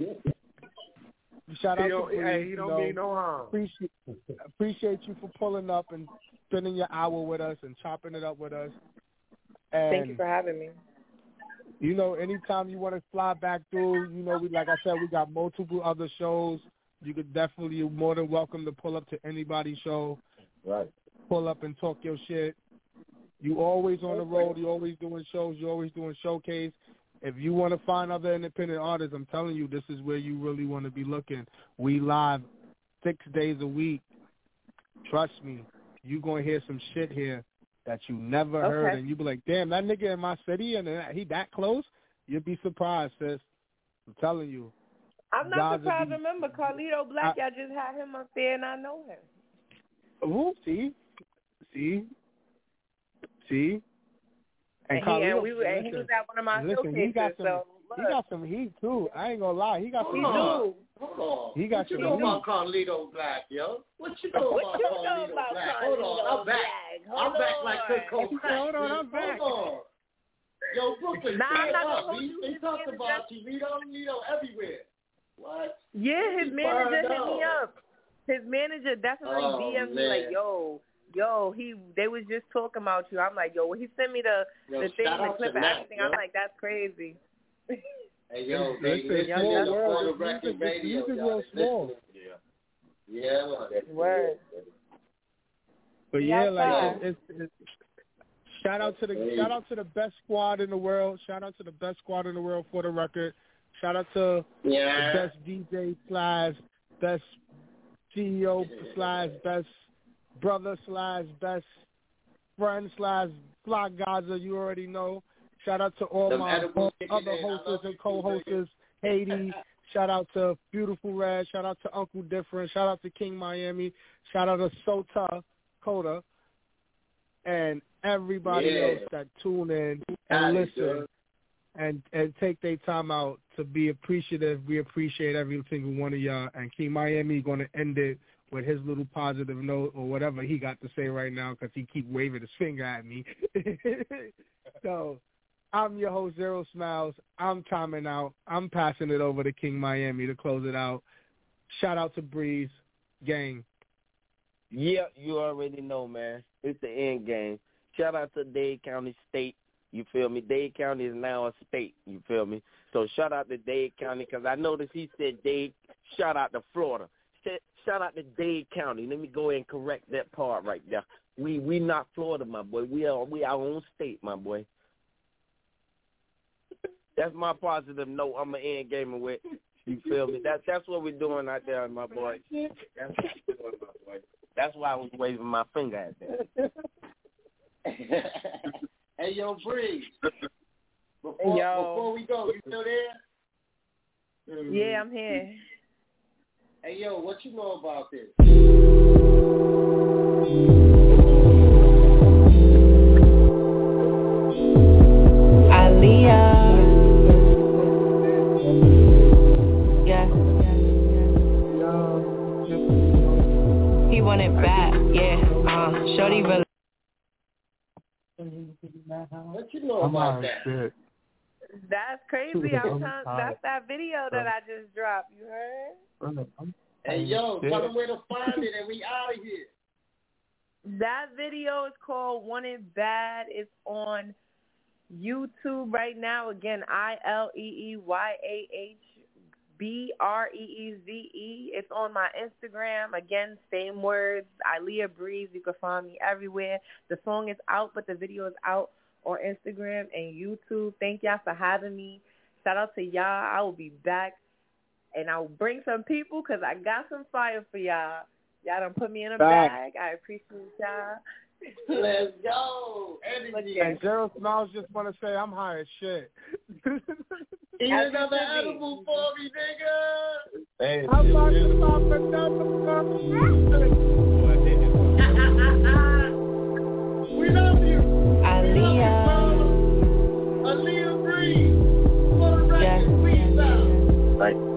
[SPEAKER 5] shout out
[SPEAKER 12] He
[SPEAKER 5] to
[SPEAKER 12] don't,
[SPEAKER 5] Breeze.
[SPEAKER 12] hey, he
[SPEAKER 5] you
[SPEAKER 12] don't
[SPEAKER 5] know,
[SPEAKER 12] mean no harm.
[SPEAKER 5] appreciate appreciate you for pulling up and spending your hour with us and chopping it up with us. And
[SPEAKER 7] Thank you for having me.
[SPEAKER 5] you know, anytime you want to fly back through, you know, we like I said, we got multiple other shows. You could definitely, you're more than welcome to pull up to anybody's show.
[SPEAKER 12] Right.
[SPEAKER 5] Pull up and talk your shit. You always on the road. You always doing shows. You always doing showcase. If you want to find other independent artists, I'm telling you, this is where you really want to be looking. We live six days a week. Trust me, you going to hear some shit here that you never
[SPEAKER 7] Okay.
[SPEAKER 5] heard, and you be like, damn, that nigga in my city, and he that close? You'll be surprised, sis. I'm telling you.
[SPEAKER 7] I'm not
[SPEAKER 5] Guys will
[SPEAKER 7] surprised.
[SPEAKER 5] be-
[SPEAKER 7] Remember, Carlito Black,
[SPEAKER 5] I-
[SPEAKER 7] y'all just had him up there, and I know him.
[SPEAKER 5] Ooh, see? See? See?
[SPEAKER 7] And, he,
[SPEAKER 5] Carlito-
[SPEAKER 7] and, we, were- and he
[SPEAKER 5] listen,
[SPEAKER 7] was at one of my
[SPEAKER 5] listen,
[SPEAKER 7] showcases,
[SPEAKER 5] he got some,
[SPEAKER 7] so
[SPEAKER 5] he
[SPEAKER 7] look.
[SPEAKER 5] got some heat, too. I ain't going to lie. He got some
[SPEAKER 7] He
[SPEAKER 5] heat.
[SPEAKER 7] do.
[SPEAKER 3] Hold on.
[SPEAKER 5] He got
[SPEAKER 3] what you
[SPEAKER 5] some
[SPEAKER 3] know
[SPEAKER 5] heat.
[SPEAKER 3] about Carlito Black, yo? What you know
[SPEAKER 7] What
[SPEAKER 3] about
[SPEAKER 7] you
[SPEAKER 3] Carlito
[SPEAKER 7] know about
[SPEAKER 3] Black?
[SPEAKER 7] Carlito
[SPEAKER 3] Hold on, I'm back.
[SPEAKER 7] Black?
[SPEAKER 3] I'm
[SPEAKER 7] Hold
[SPEAKER 3] back
[SPEAKER 7] on.
[SPEAKER 3] like Kurt Cole.
[SPEAKER 5] Hold on, I'm back.
[SPEAKER 3] Hold on. Yo, Brooklyn,
[SPEAKER 7] Nah, I'm
[SPEAKER 3] stand
[SPEAKER 7] not gonna
[SPEAKER 3] up,
[SPEAKER 7] hold
[SPEAKER 3] B.
[SPEAKER 7] you.
[SPEAKER 3] They
[SPEAKER 7] His
[SPEAKER 3] talked
[SPEAKER 7] manager-
[SPEAKER 3] about you, Rito, Rito, everywhere. What?
[SPEAKER 7] Yeah, his
[SPEAKER 3] He
[SPEAKER 7] manager
[SPEAKER 3] fired
[SPEAKER 7] hit me
[SPEAKER 3] up.
[SPEAKER 7] up. His manager definitely
[SPEAKER 3] Oh,
[SPEAKER 7] D M'd me
[SPEAKER 3] man.
[SPEAKER 7] like, yo, yo, he they was just talking about you. I'm like, yo, he sent me the
[SPEAKER 3] Yo,
[SPEAKER 7] the thing,
[SPEAKER 3] shout
[SPEAKER 7] the
[SPEAKER 3] out
[SPEAKER 7] clip,
[SPEAKER 3] to
[SPEAKER 7] and
[SPEAKER 3] Mac,
[SPEAKER 7] everything.
[SPEAKER 3] yo.
[SPEAKER 7] I'm like, that's crazy.
[SPEAKER 3] Hey, yo, they
[SPEAKER 5] Listen,
[SPEAKER 3] listen
[SPEAKER 5] small
[SPEAKER 3] to
[SPEAKER 5] world.
[SPEAKER 3] the
[SPEAKER 5] This
[SPEAKER 3] record
[SPEAKER 5] music- this
[SPEAKER 3] radio.
[SPEAKER 5] music
[SPEAKER 3] y'all.
[SPEAKER 5] real
[SPEAKER 3] They
[SPEAKER 5] small.
[SPEAKER 3] listening. Yeah. Yeah, man.
[SPEAKER 7] Word.
[SPEAKER 5] But
[SPEAKER 7] Yeah,
[SPEAKER 5] yeah, like
[SPEAKER 7] fine.
[SPEAKER 5] it's, it's, it's shout out to the
[SPEAKER 3] Hey.
[SPEAKER 5] shout out to the best squad in the world. Shout out to the best squad in the world for the record. Shout out to
[SPEAKER 3] Yeah.
[SPEAKER 5] the best D J slash best C E O slash best brother slash best friend slash Fly Gaza. You already know. Shout out to all
[SPEAKER 3] Them
[SPEAKER 5] my
[SPEAKER 3] edibles kicking
[SPEAKER 5] other
[SPEAKER 3] in. I
[SPEAKER 5] hosts
[SPEAKER 3] love
[SPEAKER 5] and
[SPEAKER 3] you,
[SPEAKER 5] co-hosts. Haiti. Shout out to Beautiful Red. Shout out to Uncle Different. Shout out to King Miami. Shout out to Sota Coda. And everybody
[SPEAKER 3] Yeah.
[SPEAKER 5] else that tune in and
[SPEAKER 3] Got it,
[SPEAKER 5] listen
[SPEAKER 3] good.
[SPEAKER 5] and and take their time out to be appreciative. We appreciate every single one of y'all. And King Miami going to end it with his little positive note or whatever he got to say right now because he keep waving his finger at me. So I'm your host, Zero Smiles. I'm timing out. I'm passing it over to King Miami to close it out. Shout out to Breeze. Gang.
[SPEAKER 6] Yeah, you already know, man. It's the end game. Shout out to Dade County State. You feel me? Dade County is now a state. You feel me? So shout out to Dade County because I noticed he said Dade. Shout out to Florida. Shout out to Dade County. Let me go ahead and correct that part right there. We we not Florida, my boy. We are we our own state, my boy. That's my positive note. I'm an end gamer with. You feel me? That's that's what we're doing out there, my boy. That's what we're doing, my boy. That's why I was waving my finger at them.
[SPEAKER 13] Hey, yo, Breeze. Before,
[SPEAKER 7] yo.
[SPEAKER 13] before we go, you still there?
[SPEAKER 7] Mm-hmm. Yeah, I'm here.
[SPEAKER 13] Hey, yo, what you know about this?
[SPEAKER 7] Aaliyah. Yeah. He want it back, yeah. Uh, Shorty really.
[SPEAKER 13] What you know about that?
[SPEAKER 5] Shit.
[SPEAKER 7] That's crazy. I'm trying, that's that video that I just dropped. You heard?
[SPEAKER 13] Hey, yo, tell them where to find it and we out of here.
[SPEAKER 7] That video is called Want It Bad. It's on YouTube right now. Again, I L E E Y A H B R E E Z E. It's on my Instagram. Again, same words, Aaliyah Breeze. You can find me everywhere. The song is out, but the video is out on Instagram and YouTube. Thank y'all for having me. Shout out to y'all. I will be back, and I'll bring some people because I got some fire for y'all. Y'all done put me in a
[SPEAKER 5] back.
[SPEAKER 7] bag. I appreciate y'all.
[SPEAKER 13] Let's go.
[SPEAKER 5] And Zero Smiles just want to say I'm high as shit.
[SPEAKER 13] Eat another edible for me, nigga.
[SPEAKER 6] Hey,
[SPEAKER 5] I'm talking about another
[SPEAKER 13] We love you.
[SPEAKER 7] Aaliyah.
[SPEAKER 13] Aaliyah Breeze. For the record, please out.
[SPEAKER 6] Right.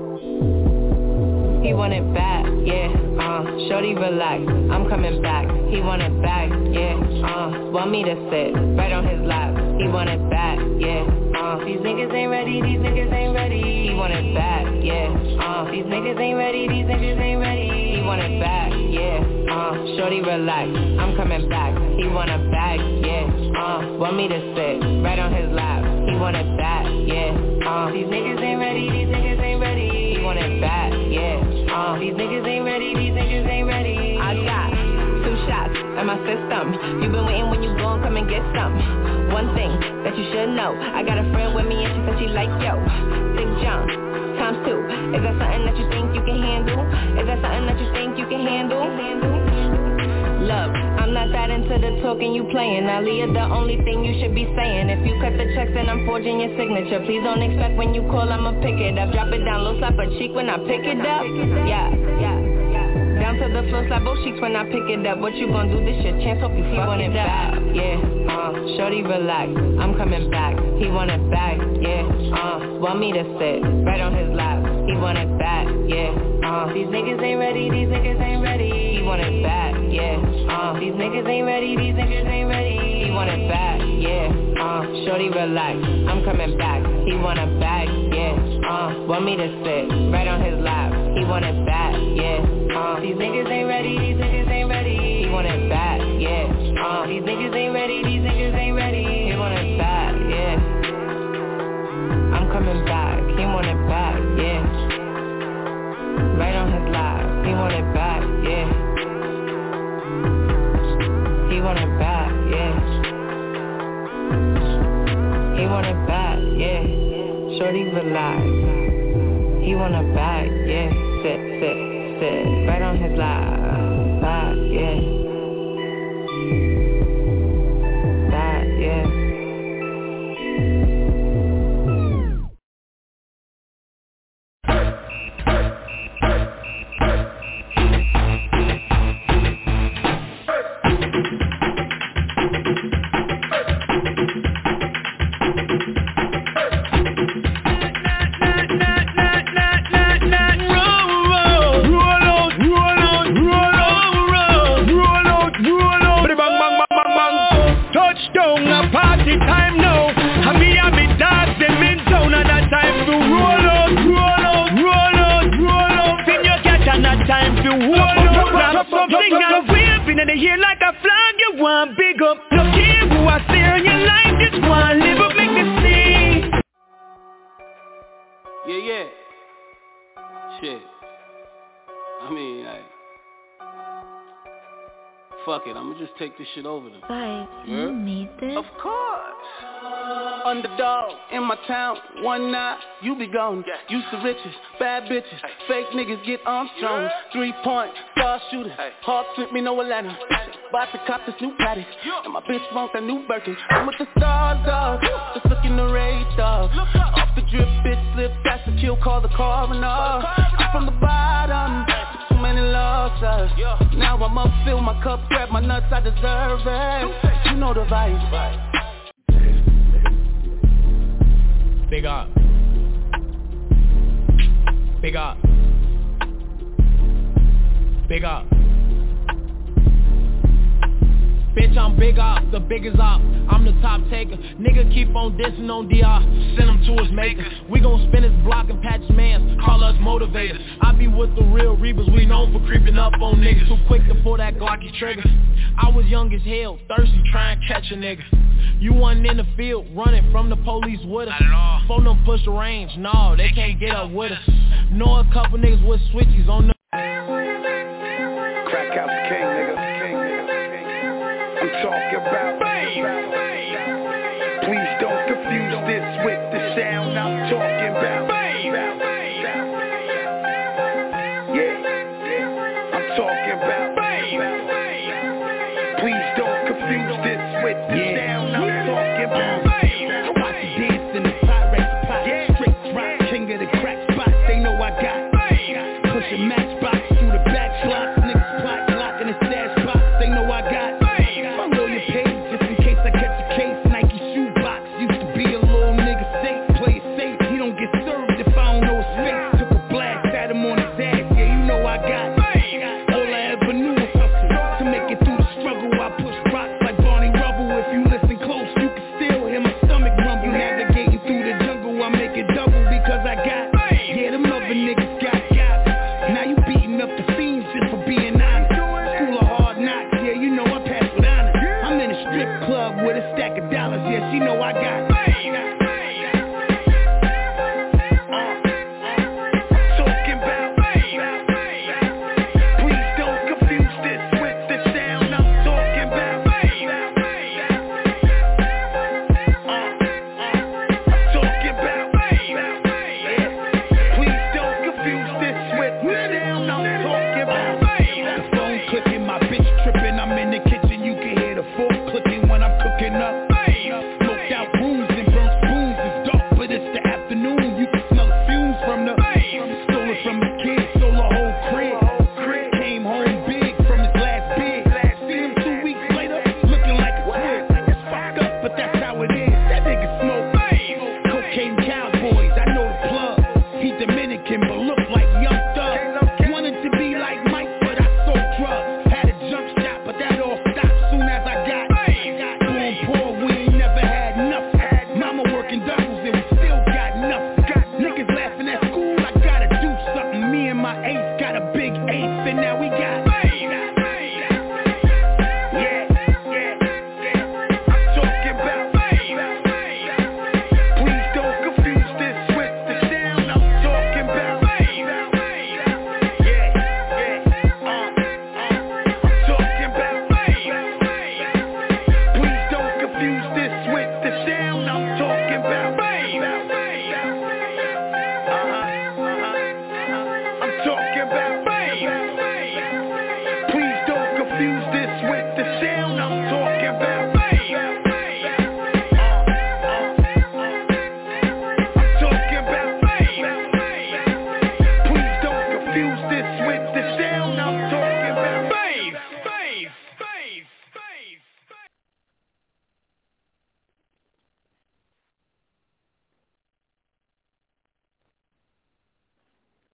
[SPEAKER 7] He want it back, yeah, uh, shorty relax, I'm coming back, he want it back, yeah, uh, want me to sit right on his lap, he want it back, yeah, uh, these niggas ain't ready, these niggas ain't ready, he want it back, yeah, uh, these niggas ain't ready, these niggas ain't ready, he want it back, yeah, uh, shorty relax, I'm coming back, he want it back, yeah, uh, want me to sit right on his lap, he want it back, yeah, uh, these niggas ain't ready, these niggas ain't ready, he want it back, yeah. Uh, these niggas ain't ready, these niggas ain't ready. I got two shots in my system. You been waiting when you gon' come and get some. One thing that you should know, I got a friend with me and she said she like yo. Big John, times two. Is that something that you think you can handle? Is that something that you think you can handle? Look, I'm not that into the talking you playing. Aaliyah, the only thing you should be saying. If you cut the checks, then I'm forging your signature. Please don't expect when you call, I'ma pick it up. Drop it down, low slap a cheek when I pick it up. Yeah, yeah. Down to the floor, slap both cheeks when I pick it up. What you gon' do? This your chance, hope you fuck it back. Yeah, uh, shorty relax, I'm coming back. He want it back, yeah, uh, want me to sit right on his lap. He want it back, yeah, uh, these niggas ain't ready, these niggas ain't ready. He want it back, yeah, uh, these niggas ain't ready, these niggas ain't ready. He want it back, yeah, uh, shorty relax, I'm coming back. He want it back, yeah, uh, want me to sit right on his lap. He want it back, yeah, uh, these niggas ain't ready, these niggas ain't ready. He want it back, yeah, uh, these niggas ain't ready, these niggas ain't ready. He want it back, yeah, I'm coming back. He want it back, yeah, right on his lap. He want it back, yeah, he want it back, yeah, he want it back, yeah, shorty relax. He want it back, yeah, sit, sit, sit, right on his lap, back, yeah, back, yeah.
[SPEAKER 8] Roll on, roll on,
[SPEAKER 14] Yeah, yeah. Shit. I mean, like, fuck it, I'ma just take this shit over to them.
[SPEAKER 1] Five, you need this?
[SPEAKER 14] Of course. Underdog in my town, one night, you be gone. Yeah. Used to riches, bad bitches, hey. Fake niggas get Armstrong. Yeah. Three point, star shooter, hey. Hawk sent me no Atlanta. About to cop this new Paddock, yeah. And my bitch want that new Birkin. I'm with the stars, dog, just looking the radar. Off the drip, bitch slip, that's the kill, call the coroner. I'm from the bottom, too many losses. Yeah. Now I'm up, fill my cup, grab my nuts, I deserve it. You know the vibe.
[SPEAKER 15] Big up. Big up. Big up. Bitch, I'm big up, the biggest up. I'm the top taker. Nigga keep on dissing on D R. Send him to his maker. We gon' spin his block and patch his mans. Call us motivators. I be with the real reapers. We known for creeping up on niggas. Too quick to pull that Glocky trigger. I was young as hell, thirsty, trying to catch a nigga. You wasn't in the field, running from the police with us. Phone them push the range, nah, they can't get up with us. Know a couple niggas with switchies on